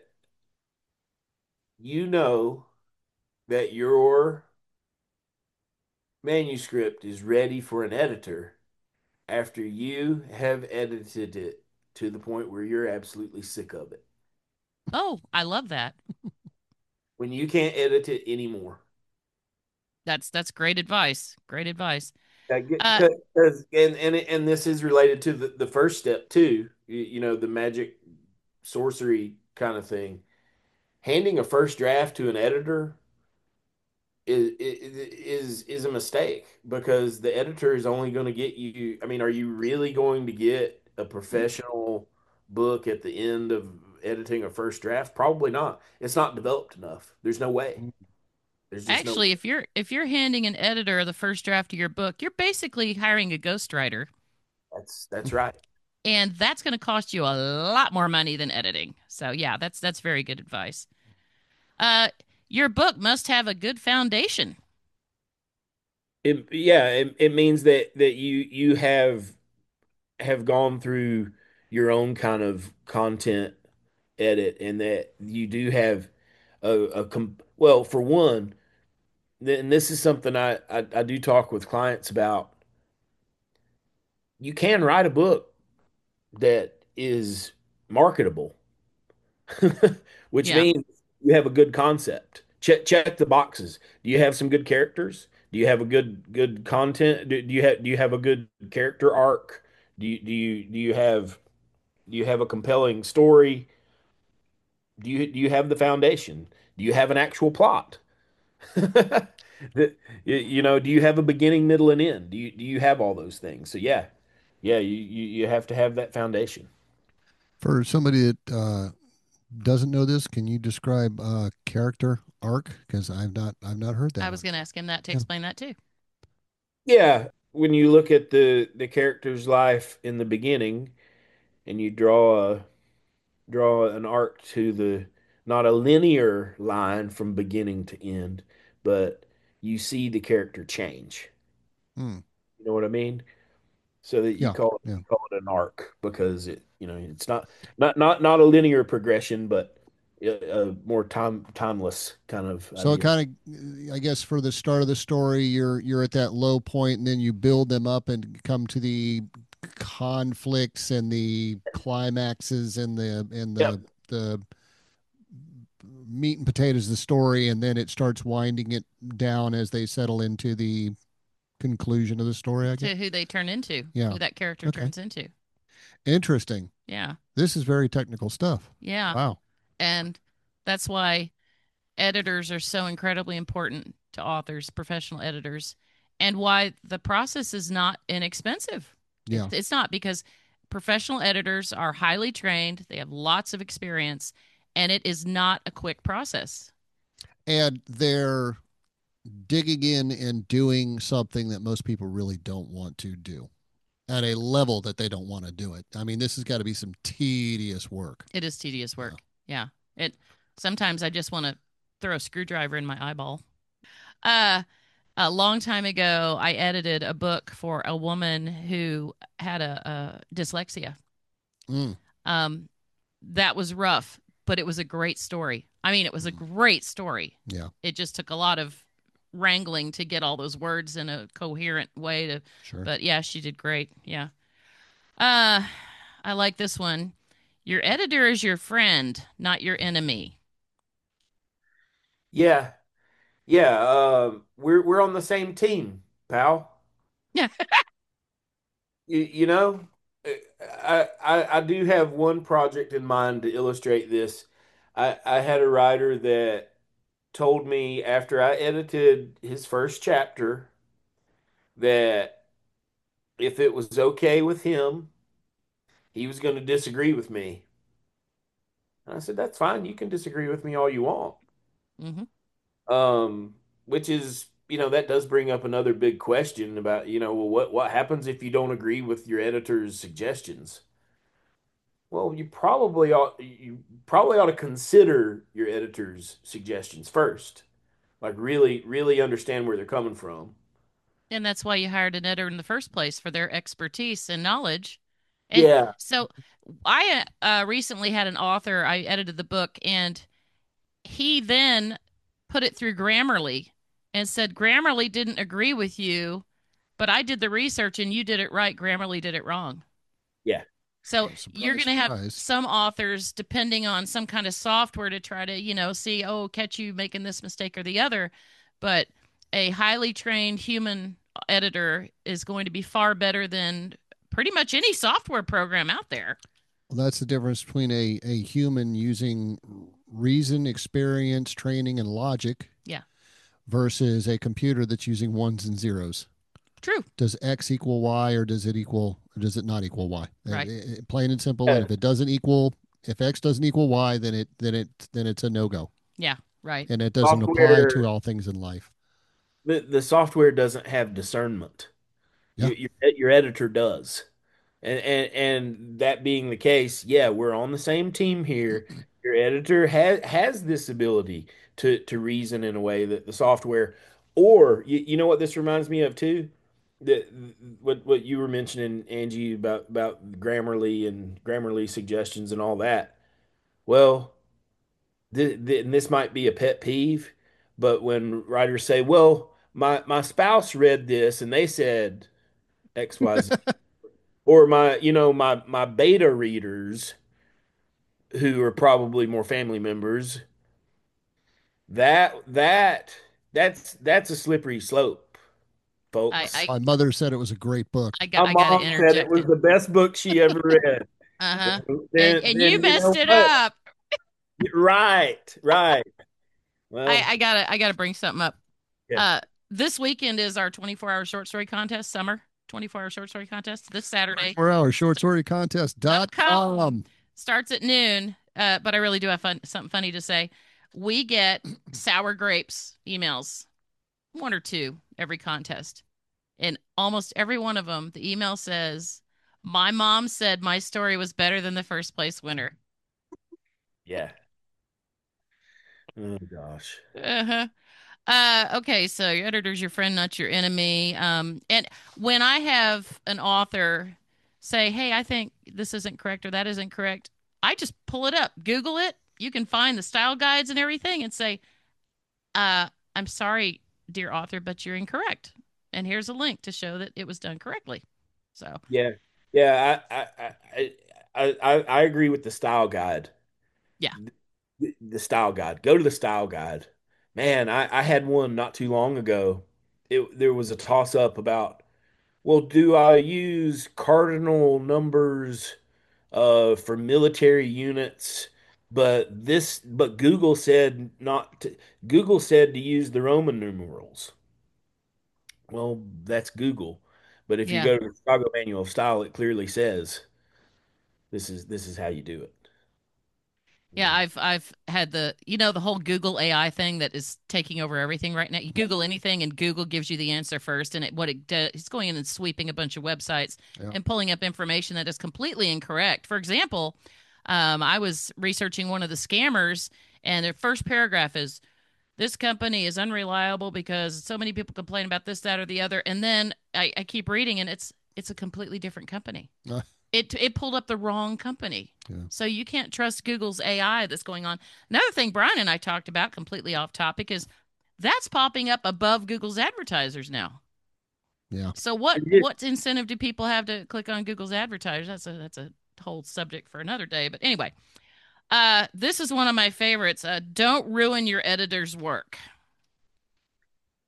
you know that your manuscript is ready for an editor after you have edited it to the point where you're absolutely sick of it. Oh, I love that. When you can't edit it anymore. That's great advice. Great advice. Uh, And this is related to the first step too. The magic sorcery kind of thing. Handing a first draft to an editor is a mistake because the editor is only going to get you. I mean, are you really going to get a professional book at the end of editing a first draft? Probably not. It's not developed enough. There's no way. There's just no. Actually, if you're handing an editor the first draft of your book, you're basically hiring a ghostwriter, That's right. and that's going to cost you a lot more money than editing. So yeah, that's very good advice. Uh, your book must have a good foundation. It means that you have gone through your own kind of content edit and that you do have well, for one, and this is something I do talk with clients about. You can write a book that is marketable, which Yeah. means you have a good concept. Check the boxes. Do you have some good characters? Do you have a good content? Do you have a good character arc? Do you have a compelling story? Do you have the foundation? Do you have an actual plot? Do you have a beginning, middle, and end? Do you have all those things? So yeah, yeah, you have to have that foundation. For somebody that doesn't know this, can you describe character arc? Because I've not heard that I was one. going to ask him that to Yeah. explain that too. Yeah, when you look at the character's life in the beginning and you draw an arc to the not a linear line from beginning to end, but you see the character change. Hmm. You know what I mean? So that you Yeah. call it Yeah. you call it an arc because it's not a linear progression, but a more timeless kind of So it idea. kind of, I guess, for the start of the story, you're at that low point, and then you build them up and come to the conflicts and the climaxes and Yep. the meat and potatoes of the story, and then it starts winding it down as they settle into the conclusion of the story, I guess. To who they turn into, Yeah. who that character Okay. turns into. Interesting. Yeah. This is very technical stuff. Yeah. Wow. And that's why editors are so incredibly important to authors, professional editors, and why the process is not inexpensive. Yeah. It's not because professional editors are highly trained, they have lots of experience, and it is not a quick process. And they're digging in and doing something that most people really don't want to do at a level that they don't want to do it. I mean, this has got to be some tedious work. It is tedious Yeah. work. Yeah. It sometimes I just want to throw a screwdriver in my eyeball. Uh a long time ago, I edited a book for a woman who had a dyslexia. Mm, Um, that was rough, but it was a great story. I mean, it was a great story. yeah, It just took a lot of wrangling to get all those words in a coherent way to, sure. but yeah, she did great. Yeah. Uh, I like this one. Your editor is your friend, not your enemy. Yeah. Yeah, we're on the same team, pal. Yeah. You know, I do have one project in mind to illustrate this. I had a writer that told me after I edited his first chapter that if it was okay with him, he was going to disagree with me. And I said, that's fine. You can disagree with me all you want. Hmm. Um, which is, that does bring up another big question about, well, what happens if you don't agree with your editor's suggestions? Well, you probably ought to consider your editor's suggestions first. Like really, really understand where they're coming from. And that's why you hired an editor in the first place, for their expertise and knowledge. And Yeah, so I recently had an author, I edited the book, and he then put it through Grammarly and said, Grammarly didn't agree with you, but I did the research and you did it right. Grammarly did it wrong. yeah. So Oh, you're surprise, going to have surprise. some authors depending on some kind of software to try to, see, oh, catch you making this mistake or the other. But a highly trained human editor is going to be far better than pretty much any software program out there. Well, that's the difference between a human using reason, experience, training, and logic Yeah, versus a computer that's using ones and zeros. true. Does X equal Y, or does it not equal Y? Right. Plain and simple. And Yeah. if X doesn't equal Y, then it's a no go, Yeah, right. and it doesn't apply to Software, all things in life. the software doesn't have discernment. Yeah. Your editor does. And that being the case, yeah, we're on the same team here. Your editor has this ability to reason in a way that the software, or you know what this reminds me of too? That what you were mentioning, Angie, about Grammarly and Grammarly suggestions and all that. Well, and this might be a pet peeve, but when writers say, "Well, my spouse read this and they said XYZ," or my beta readers who are probably more family members, that's a slippery slope, I folks. I My mother said it was a great book. I got My I got to mom said it interject was it. the best book she ever read. Uh-huh. And Then, and you then you messed know it what? up. Right, right. I, Well, I gotta I gotta bring something up. yeah. Uh, this weekend is our 24-hour short story contest, summer 24-hour short story contest. This Saturday 4 hour short story contest.com. come starts at noon. But I really do have something funny to say. We get sour grapes emails, one or two every contest, and almost every one of them, the email says, "My mom said my story was better than the first place winner." Yeah. Oh gosh. Uh-huh. Okay, so your editor's your friend, not your enemy. And when I have an author say, "Hey, I think this isn't correct or that isn't correct," I just pull it up, Google it. You can find the style guides and everything, and say, "I'm sorry, dear author, but you're incorrect." And here's a link to show that it was done correctly. So, Yeah. Yeah, I agree with the style guide. yeah, The style guide. Go to the style guide. Man, I had one not too long ago. There was a toss up about, well, do I use cardinal numbers for military units? But Google said not to, Google said to use the Roman numerals. Well, that's Google. But if you yeah. go to the Chicago Manual of Style, it clearly says this is how you do it. Yeah, I've had the whole Google AI thing that is taking over everything right now. You Google anything and Google gives you the answer first, and what it does, it's going in and sweeping a bunch of websites Yeah. and pulling up information that is completely incorrect. For example, I was researching one of the scammers, and their first paragraph is, "This company is unreliable because so many people complain about this, that, or the other." And then I keep reading, and it's a completely different company. Uh, It pulled up the wrong company. yeah. So you can't trust Google's AI that's going on. Another thing Brian and I talked about, completely off topic, is that's popping up above Google's advertisers now. Yeah. So what Yeah. what incentive do people have to click on Google's advertisers? That's a whole subject for another day. But anyway, this is one of my favorites. Don't ruin your editor's work.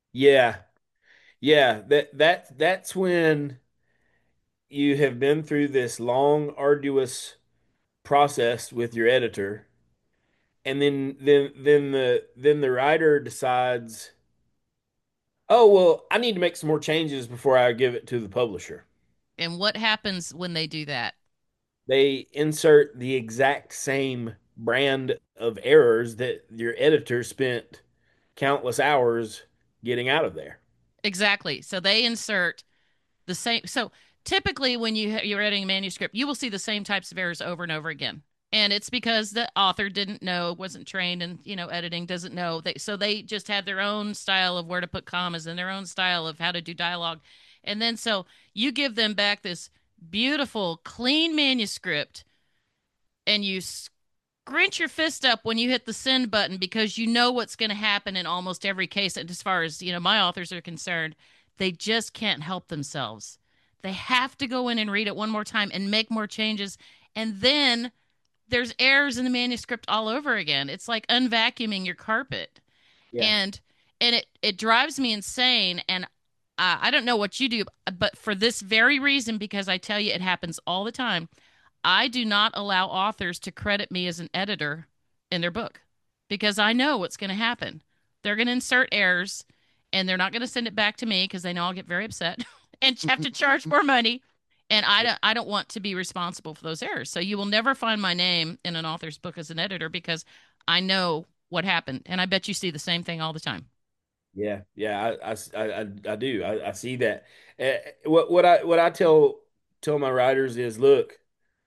Yeah. Yeah, that's when you have been through this long, arduous process with your editor, and then the writer decides, oh well, I need to make some more changes before I give it to the publisher. And what happens when they do that? They insert the exact same brand of errors that your editor spent countless hours getting out of there. Exactly. So they insert the same. So typically, when you're editing a manuscript, you will see the same types of errors over and over again. And it's because the author didn't know, wasn't trained in, editing, doesn't know. So they just had their own style of where to put commas and their own style of how to do dialogue. And then so you give them back this beautiful, clean manuscript, and you scrunch your fist up when you hit the send button because you know what's going to happen in almost every case. And as far as, my authors are concerned, they just can't help themselves. They have to go in and read it one more time and make more changes. And then there's errors in the manuscript all over again. It's like unvacuuming your carpet. Yeah. And it drives me insane. And I don't know what you do, but for this very reason, because I tell you it happens all the time, I do not allow authors to credit me as an editor in their book because I know what's going to happen. They're going to insert errors and they're not going to send it back to me because they know I'll get very upset and have to charge more money. And I don't want to be responsible for those errors. So you will never find my name in an author's book as an editor because I know what happened. And I bet you see the same thing all the time. Yeah, yeah, I do. I see that. What I tell my writers is, look,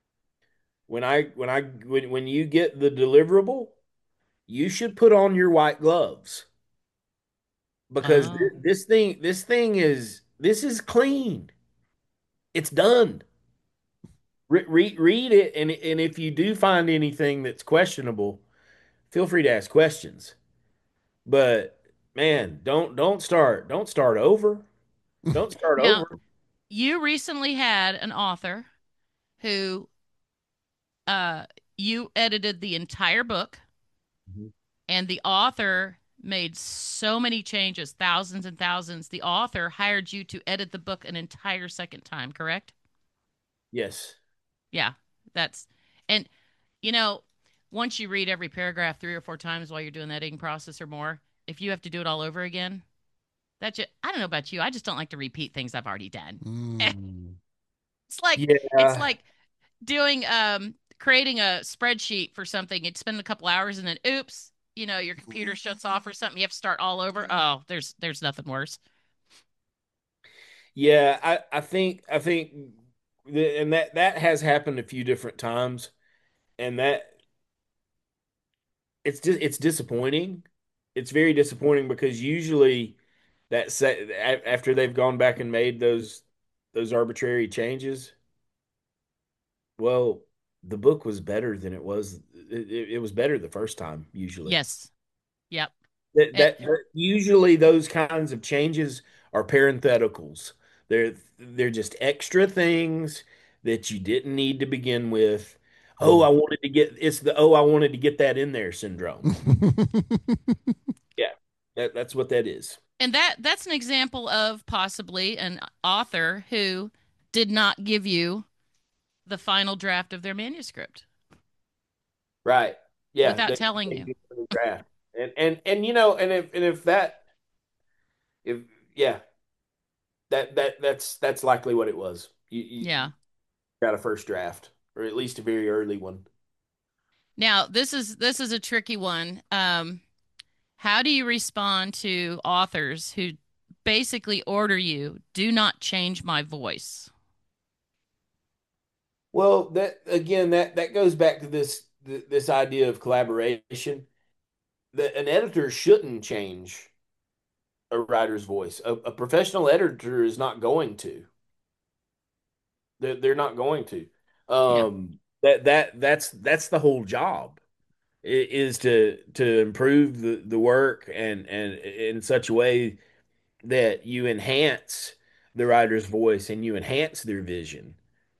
when you get the deliverable, you should put on your white gloves because Oh, this is clean. It's done. Read it, and if you do find anything that's questionable, feel free to ask questions. But man, don't start over. Don't start now over. you recently had an author who uh, you edited the entire book, Mhm. and the author made so many changes, thousands and thousands. The author hired you to edit the book an entire second time, correct? Yes. Yeah, that's and you know, once you read every paragraph 3 or 4 times while you're doing the editing process or more, if you have to do it all over again, that's just, I don't know about you, I just don't like to repeat things I've already done. Mm. It's Yeah. like doing creating a spreadsheet for something. You'd spend a couple hours and then oops, your computer shuts off or something. You have to start all over. Oh, there's nothing worse. Yeah, I think and that has happened a few different times, and that it's disappointing. It's very disappointing because usually after they've gone back and made those arbitrary changes, well, the book was better than it was. It was better the first time usually. Yes. Yep. Eh, Usually those kinds of changes are parentheticals. They're just extra things that you didn't need to begin with. Oh, Mm. I wanted to get that in there syndrome. Yeah. That's what that is. and that's an example of possibly an author who did not give you the final draft of their manuscript Right. Yeah, without telling they you. get the draft. And if that if yeah, that's likely what it was. You Yeah. got a first draft or at least a very early one. Now, this is a tricky one. How do you respond to authors who basically order you, do not change my voice? Well, that again, that goes back to this idea of collaboration. That an editor shouldn't change a writer's voice. A professional editor is not going to. They're not going to. Yeah. That's the whole job is to improve the work and in such a way that you enhance the writer's voice and you enhance their vision.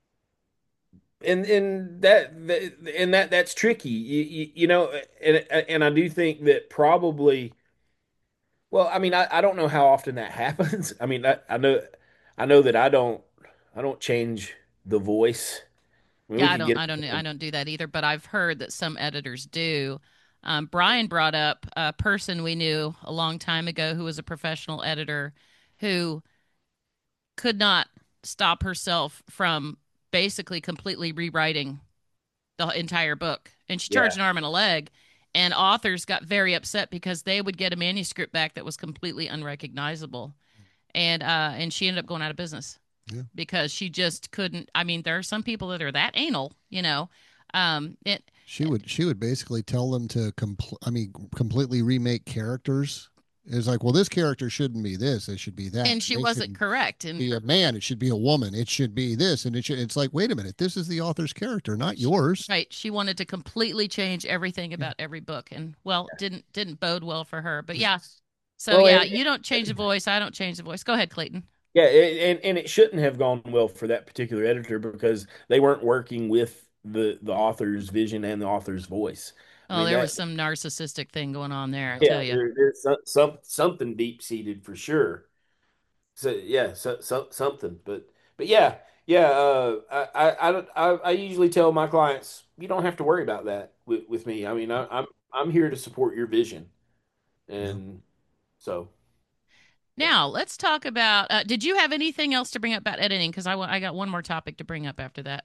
And that's tricky, and I do think that probably Well, I mean, I don't know how often that happens. I mean, I know that I don't change the voice. I mean, we Yeah, could get I don't do that either, but I've heard that some editors do. Brian brought up a person we knew a long time ago who was a professional editor who could not stop herself from basically completely rewriting the entire book. And she charged yeah. an arm and a leg. And authors got very upset because they would get a manuscript back that was completely unrecognizable. And she ended up going out of business Yeah. because she just couldn't. I mean, there are some people that are that anal, you know. It She would basically tell them to completely remake characters. It's like, well, this character shouldn't be this. It should be that. and she They wasn't shouldn't correct. And be a man. It should be a woman. It should be this, and it's like, wait a minute, this is the author's character, not yours. right, she wanted to completely change everything Yeah. about every book, and well, didn't bode well for her. But yeah, so Well, yeah, you don't change the voice. I don't change the voice. Go ahead, Clayton. yeah, and it shouldn't have gone well for that particular editor because they weren't working with the author's vision and the author's voice. I Oh, mean there that was some narcissistic thing going on there, I tell yeah, you. there's something deep seated for sure. So yeah, something, but yeah, yeah. I usually tell my clients you don't have to worry about that with me. I mean, I'm here to support your vision, Yeah. and so Now let's talk about. Did you have anything else to bring up about editing? Because I got one more topic to bring up after that.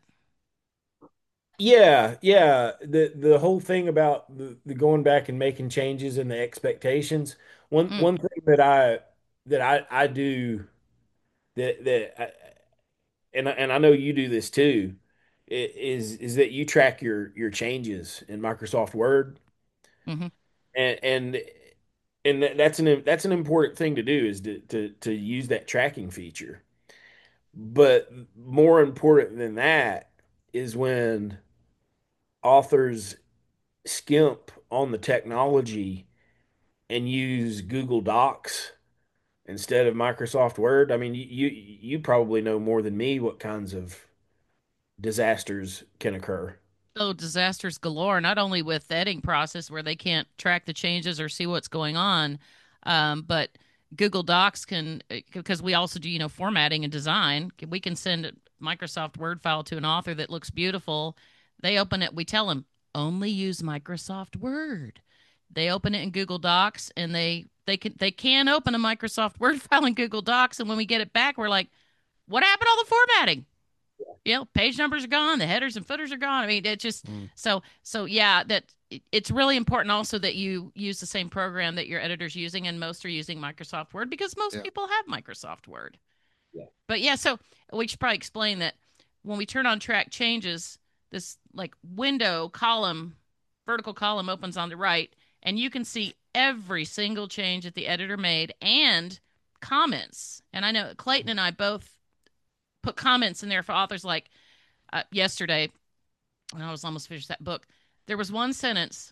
yeah, yeah. The whole thing about the going back and making changes and the expectations. Mm, One thing that I do that and I know you do this too, is that you track your changes in Microsoft Word, hmm and that's an important thing to do is to use that tracking feature. But more important than that is when authors skimp on the technology and use Google Docs instead of Microsoft Word. I mean, you probably know more than me what kinds of disasters can occur. So disasters galore, not only with the editing process where they can't track the changes or see what's going on, but Google Docs can, because we also do, formatting and design. We can send a Microsoft Word file to an author that looks beautiful. They open it. We tell them only use Microsoft Word. They open it in Google Docs, and they can open a Microsoft Word file in Google Docs, and when we get it back, we're like, what happened to all the formatting? Page numbers are gone, the headers and footers are gone. I mean, it just Mm. so yeah, it's really important also that you use the same program that your editor's using, and most are using Microsoft Word because most Yeah. people have Microsoft Word. Yeah. But yeah, so we should probably explain that when we turn on track changes, this like window column, vertical column opens on the right, and you can see every single change that the editor made and comments. And I know Clayton and I both put comments in there for authors like yesterday when I was almost finished that book. There was one sentence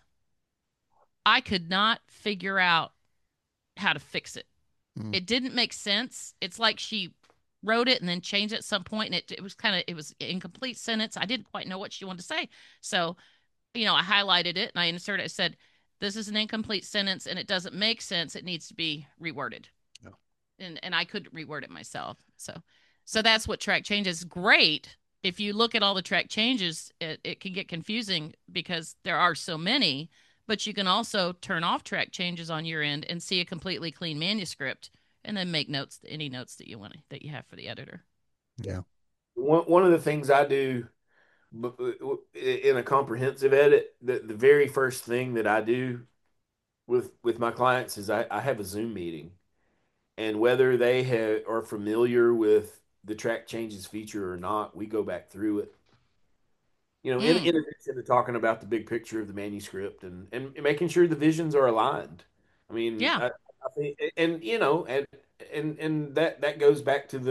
I could not figure out how to fix it. Mm. It didn't make sense. It's like she wrote it and then changed it at some point, and it was it was an incomplete sentence. I didn't quite know what she wanted to say, so I highlighted it and I inserted it. I said, "This is an incomplete sentence and it doesn't make sense. It needs to be reworded." Yeah. And I couldn't reword it myself. So that's what track changes. Great. If you look at all the track changes, it can get confusing because there are so many, but you can also turn off track changes on your end and see a completely clean manuscript and then make notes, any notes that you have for the editor. Yeah. One of the things I do in a comprehensive edit, the very first thing that I do with my clients is I have a Zoom meeting, and whether are familiar with the track changes feature or not, we go back through it. Mm, In addition to talking about the big picture of the manuscript and making sure the visions are aligned. I mean, yeah. I think, and and that goes back to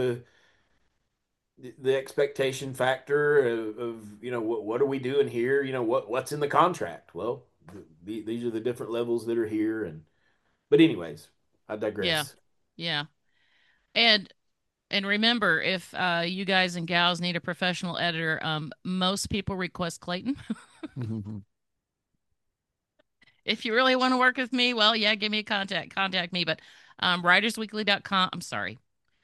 the expectation factor of what are we doing here? What's in the contract? Well, these are the different levels that are here, but anyways, I Yeah. digress. Yeah. And And remember, if you guys and gals need a professional editor, most people request Clayton. if you really want to work with me, well, yeah, give me a contact me. But writersweekly.com, I'm sorry,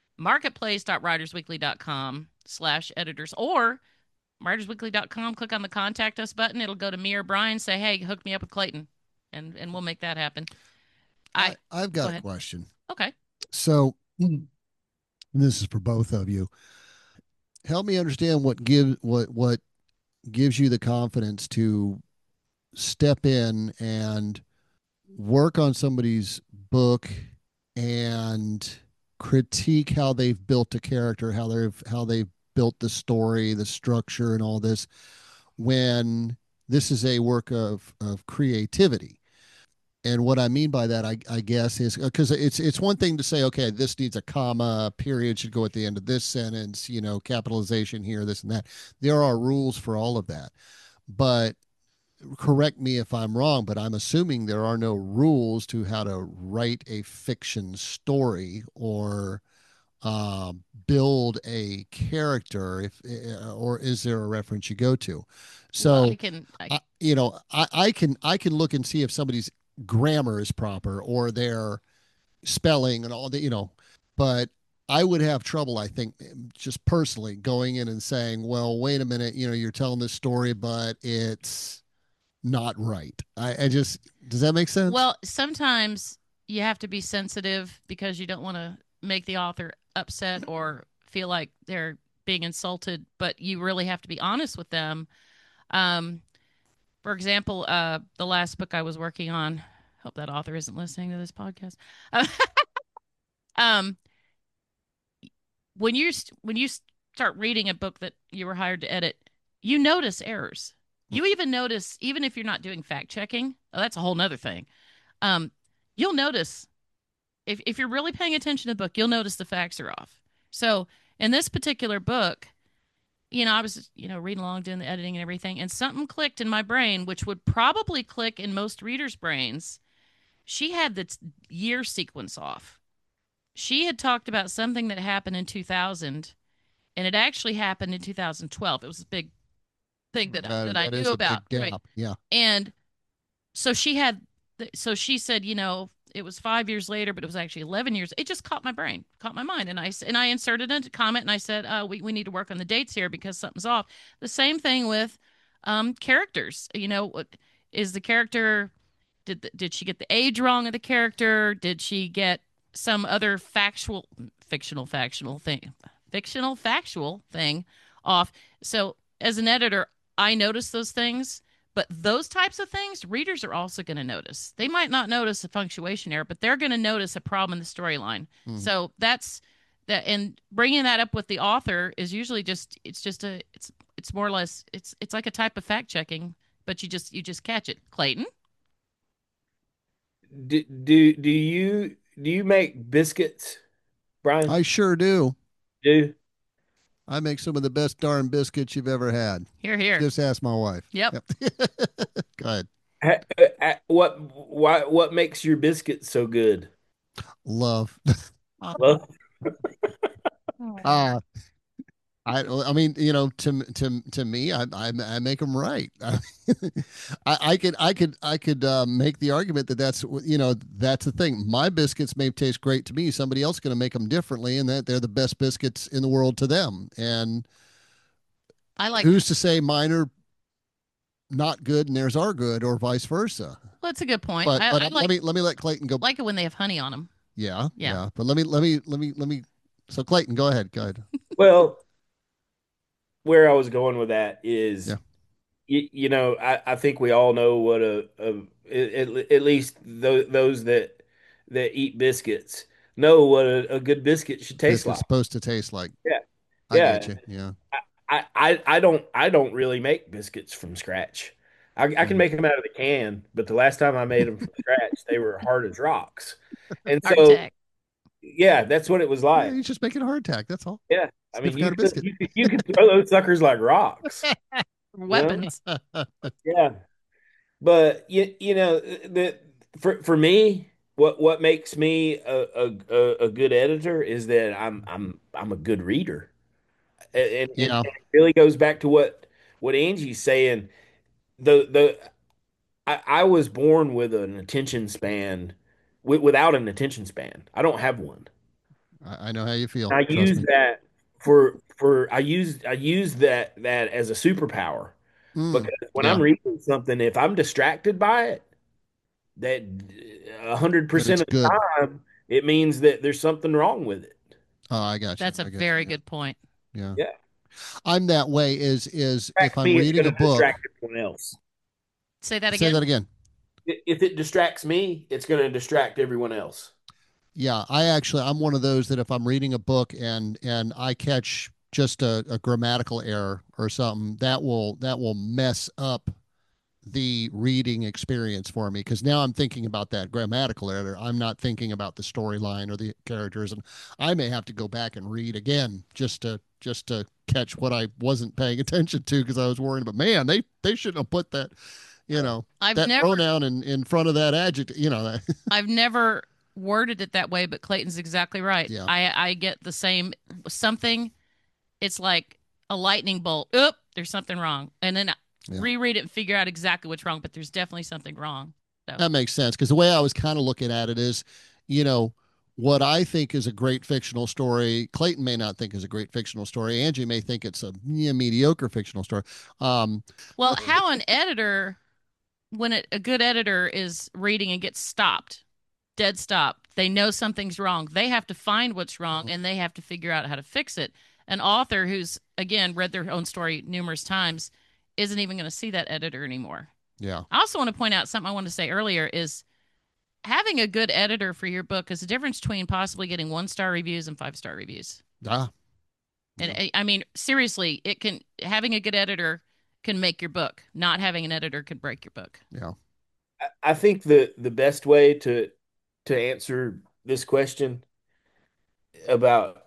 marketplace.writersweekly.com/editors or writersweekly.com, click on the contact us button. It'll go to me or Brian, say, hey, hook me up with Clayton, and we'll make that happen. I've Go got a ahead. question. Okay. So this is for both of you. Help me understand what gives you the confidence to step in and work on somebody's book and critique how they've built a character, how they've built the story, the structure, and all this when this is a work of creativity. And what I mean by that, I guess, is because it's one thing to say, okay, this needs a comma, a period should go at the end of this sentence, capitalization here, this and that. There are rules for all of that. But correct me if I'm wrong, but I'm assuming there are no rules to how to write a fiction story or build a character. If or is there a reference you go to? Well, So, I can. I can look and see if somebody's grammar is proper or their spelling and all that, but I would have trouble, I think, just personally going in and saying, well, wait a minute, you're telling this story, but it's not right. I just, does that make sense? Well, sometimes you have to be sensitive because you don't want to make the author upset or feel like they're being insulted, but you really have to be honest with them. Um, for example, the last book I was working on, hope that author isn't listening to this podcast. um, when you start reading a book that you were hired to edit, you notice errors. You even notice, even if you're not doing fact checking, oh, that's a whole nother thing. Um, you'll notice if you're really paying attention to the book, you'll notice the facts are off. So in this particular book, I was, reading along, doing the editing and everything, and something clicked in my brain, which would probably click in most readers' brains. She had the year sequence off. She had talked about something that happened in 2000, and it actually happened in 2012. It was a big thing that I That knew is a about, big right? gap. Yeah. And so she said, it was 5 years later, but it was actually 11 years. It just caught my brain, caught my mind. And I inserted a comment and I said, we need to work on the dates here because something's off. The same thing with characters. Is the character, did she get the age wrong of the character? Did she get some other fictional factual thing off? So as an editor, I notice those things, but those types of things, readers are also going to notice. They might not notice a punctuation error, but they're going to notice a problem in the storyline. Mm. So that's that, and bringing that up with the author is usually it's more or less it's like a type of fact checking, but you just catch it. Clayton, Do you make biscuits, Brian? I sure do. Do I make some of the best darn biscuits you've ever had. here, here. Just ask my wife. Yep. Yep. Go ahead. what makes your biscuits so good? Love. Well, Uh, I mean, to me, I make them right. I could make the argument that that's the thing. My biscuits may taste great to me. Somebody else going to make them differently, and that they're the best biscuits in the world to them. And I like. who's to say mine are not good and theirs are good, or vice versa? Well, that's a good point. But I, but I let me let Clayton go. like it when they have honey on them. Yeah, Yeah. yeah. But let me. So Clayton, go ahead. Go ahead. well, where I was going with that Yeah. is, I think we all know what at least those that eat biscuits know what a good biscuit should taste Biscuit's like. supposed to taste like. Yeah, I get yeah. you. Yeah. I don't really make biscuits from scratch. I can Mhm. make them out of the can, but the last time I made them from scratch, they were hard as rocks. And so, Hardtack. yeah, that's what it was Yeah, like. you just make it a hardtack. That's all. Yeah, It's I a mean, different kind of biscuit. you could throw those suckers like rocks, you know? Weapons. Yeah, but the for me, what makes me a good editor is that I'm a good reader, and Yeah. it really goes back to what Angie's saying. The I was born with an attention span, without an attention span. I don't have one. I know how you feel. I Trust use me. that I use that as a superpower because when I'm Yeah, reading something, if I'm distracted by it, that that 100% it's of the good. time, it means that there's something wrong with it. Oh, I got you. That's a I got you. very Yeah. good point. Yeah. Yeah. I'm that way is if Distracts I'm me, it's reading going a to book, distract everyone else. Say that say again. that again. If it distracts me, it's going to distract everyone else. Yeah, I'm one of those that if I'm reading a book and I catch just a grammatical error or something, that will mess up the reading experience for me because now I'm thinking about that grammatical error. I'm not thinking about the storyline or the characters, and I may have to go back and read again just to catch what I wasn't paying attention to because I was worried. But man, they shouldn't have put that I've that never pronoun in front of that adjective. I've never worded it that way, but Clayton's exactly right. Yeah, I get the same something. It's like a lightning bolt. Oop, there's something wrong, and then I yeah. reread it and figure out exactly what's wrong. But there's definitely something wrong. So That makes sense because the way I was kind of looking at it is, you know, what I think is a great fictional story, Clayton may not think is a great fictional story. Angie may think it's a mediocre fictional story. Um, well, how an editor when a good editor is reading and gets stopped, dead stop, they know something's wrong. They have to find what's wrong and they have to figure out how to fix it. An author who's, again, read their own story numerous times isn't even going to see that editor anymore. yeah. I also want to point out something I wanted to say earlier is having a good editor for your book is the difference between possibly getting 1-star reviews and 5-star reviews. Ah, And yeah. I mean, seriously, it can having a good editor can make your book. Not having an editor can break your book. Yeah. I think the best way to answer this question about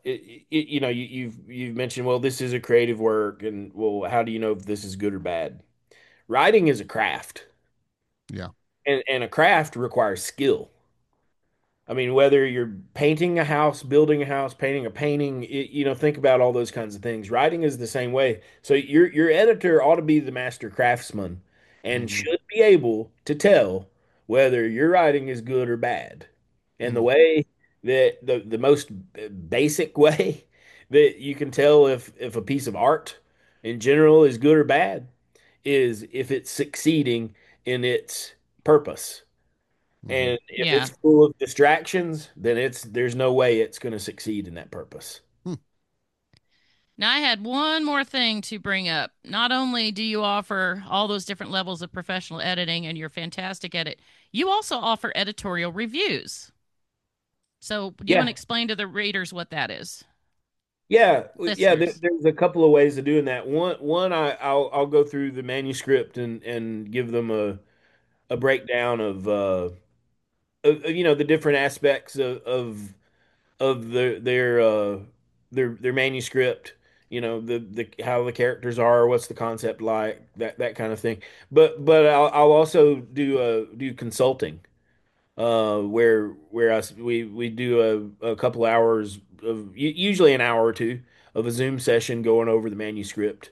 you've mentioned, well, this is a creative work, and well, how do you know if this is good or bad? Writing is a craft, Yeah. and a craft requires skill. I mean, whether you're painting a house, building a house, painting a painting, think about all those kinds of things. Writing is the same way. So your editor ought to be the master craftsman and Hmm. should be able to tell whether your writing is good or bad. And the Hmm. way that the most basic way that you can tell if a piece of art in general is good or bad is if it's succeeding in its purpose. Hmm. And if Yeah. it's full of distractions, then there's no way it's going to succeed in that purpose. Hmm. Now, I had one more thing to bring up. Not only do you offer all those different levels of professional editing and you're fantastic at it, you also offer editorial reviews. So, do you want to Yeah. explain to the readers what that is? Yeah. Listeners. There's a couple of ways of doing that. One, I'll go through the manuscript and give them a breakdown of the different aspects of their manuscript. The how the characters are, what's the concept like, that kind of thing. But I'll also do consulting, where we do a couple hours of usually an hour or two of a Zoom session going over the manuscript,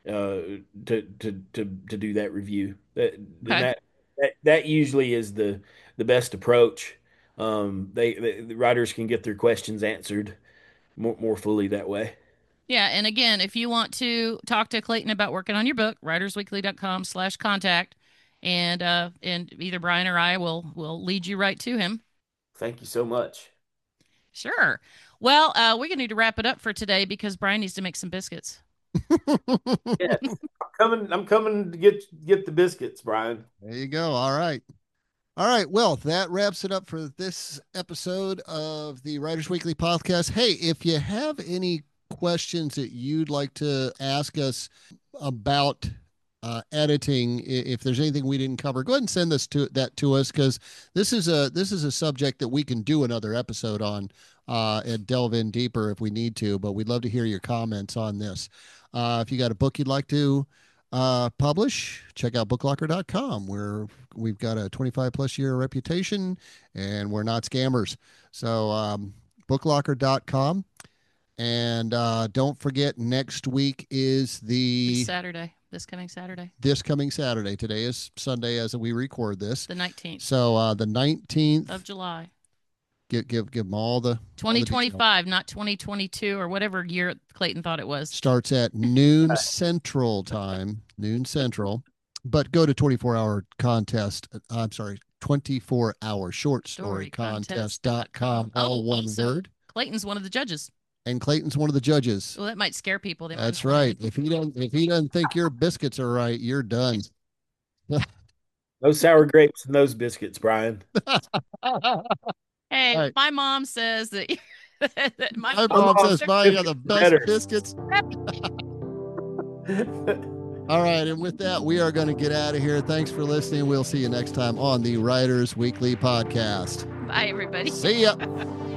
to do that review. And Okay. that usually is the best approach. The writers can get their questions answered more fully that way. Yeah. And again, if you want to talk to Clayton about working on your book, writersweekly.com/contact. And either Brian or I will lead you right to him. Thank you so much. Sure. Well, we're gonna need to wrap it up for today because Brian needs to make some biscuits. Yeah, I'm coming to get the biscuits, Brian. There you go. All right. All right. Well, that wraps it up for this episode of the Writers Weekly podcast. Hey, if you have any questions that you'd like to ask us about editing, if there's anything we didn't cover, go ahead and send that to us because this is a subject that we can do another episode on and delve in deeper if we need to. But we'd love to hear your comments on this. If you got a book you'd like to publish, check out booklocker.com where we've got a 25 plus year reputation and we're not scammers. So, booklocker.com. And don't forget, next week is This the Saturday. this coming Saturday. This coming Saturday. Today is Sunday as we record this. The 19th. So the 19th of July. Give them all the 2025, not 2022 or whatever year Clayton thought it was. Starts at noon Central time, noon Central. But go to 24-hour contest. I'm sorry, 24-hour short story contest.com. All one word. Clayton's one of the judges. And Clayton's one of the judges. Well, that might scare people. That's right. If he doesn't think your biscuits are right, you're done. No sour grapes in those biscuits, Brian. Hey, right. My mom says that. my mom says mine are the best biscuits. All right, and with that, we are going to get out of here. Thanks for listening. We'll see you next time on the Writers Weekly Podcast. Bye, everybody. See ya.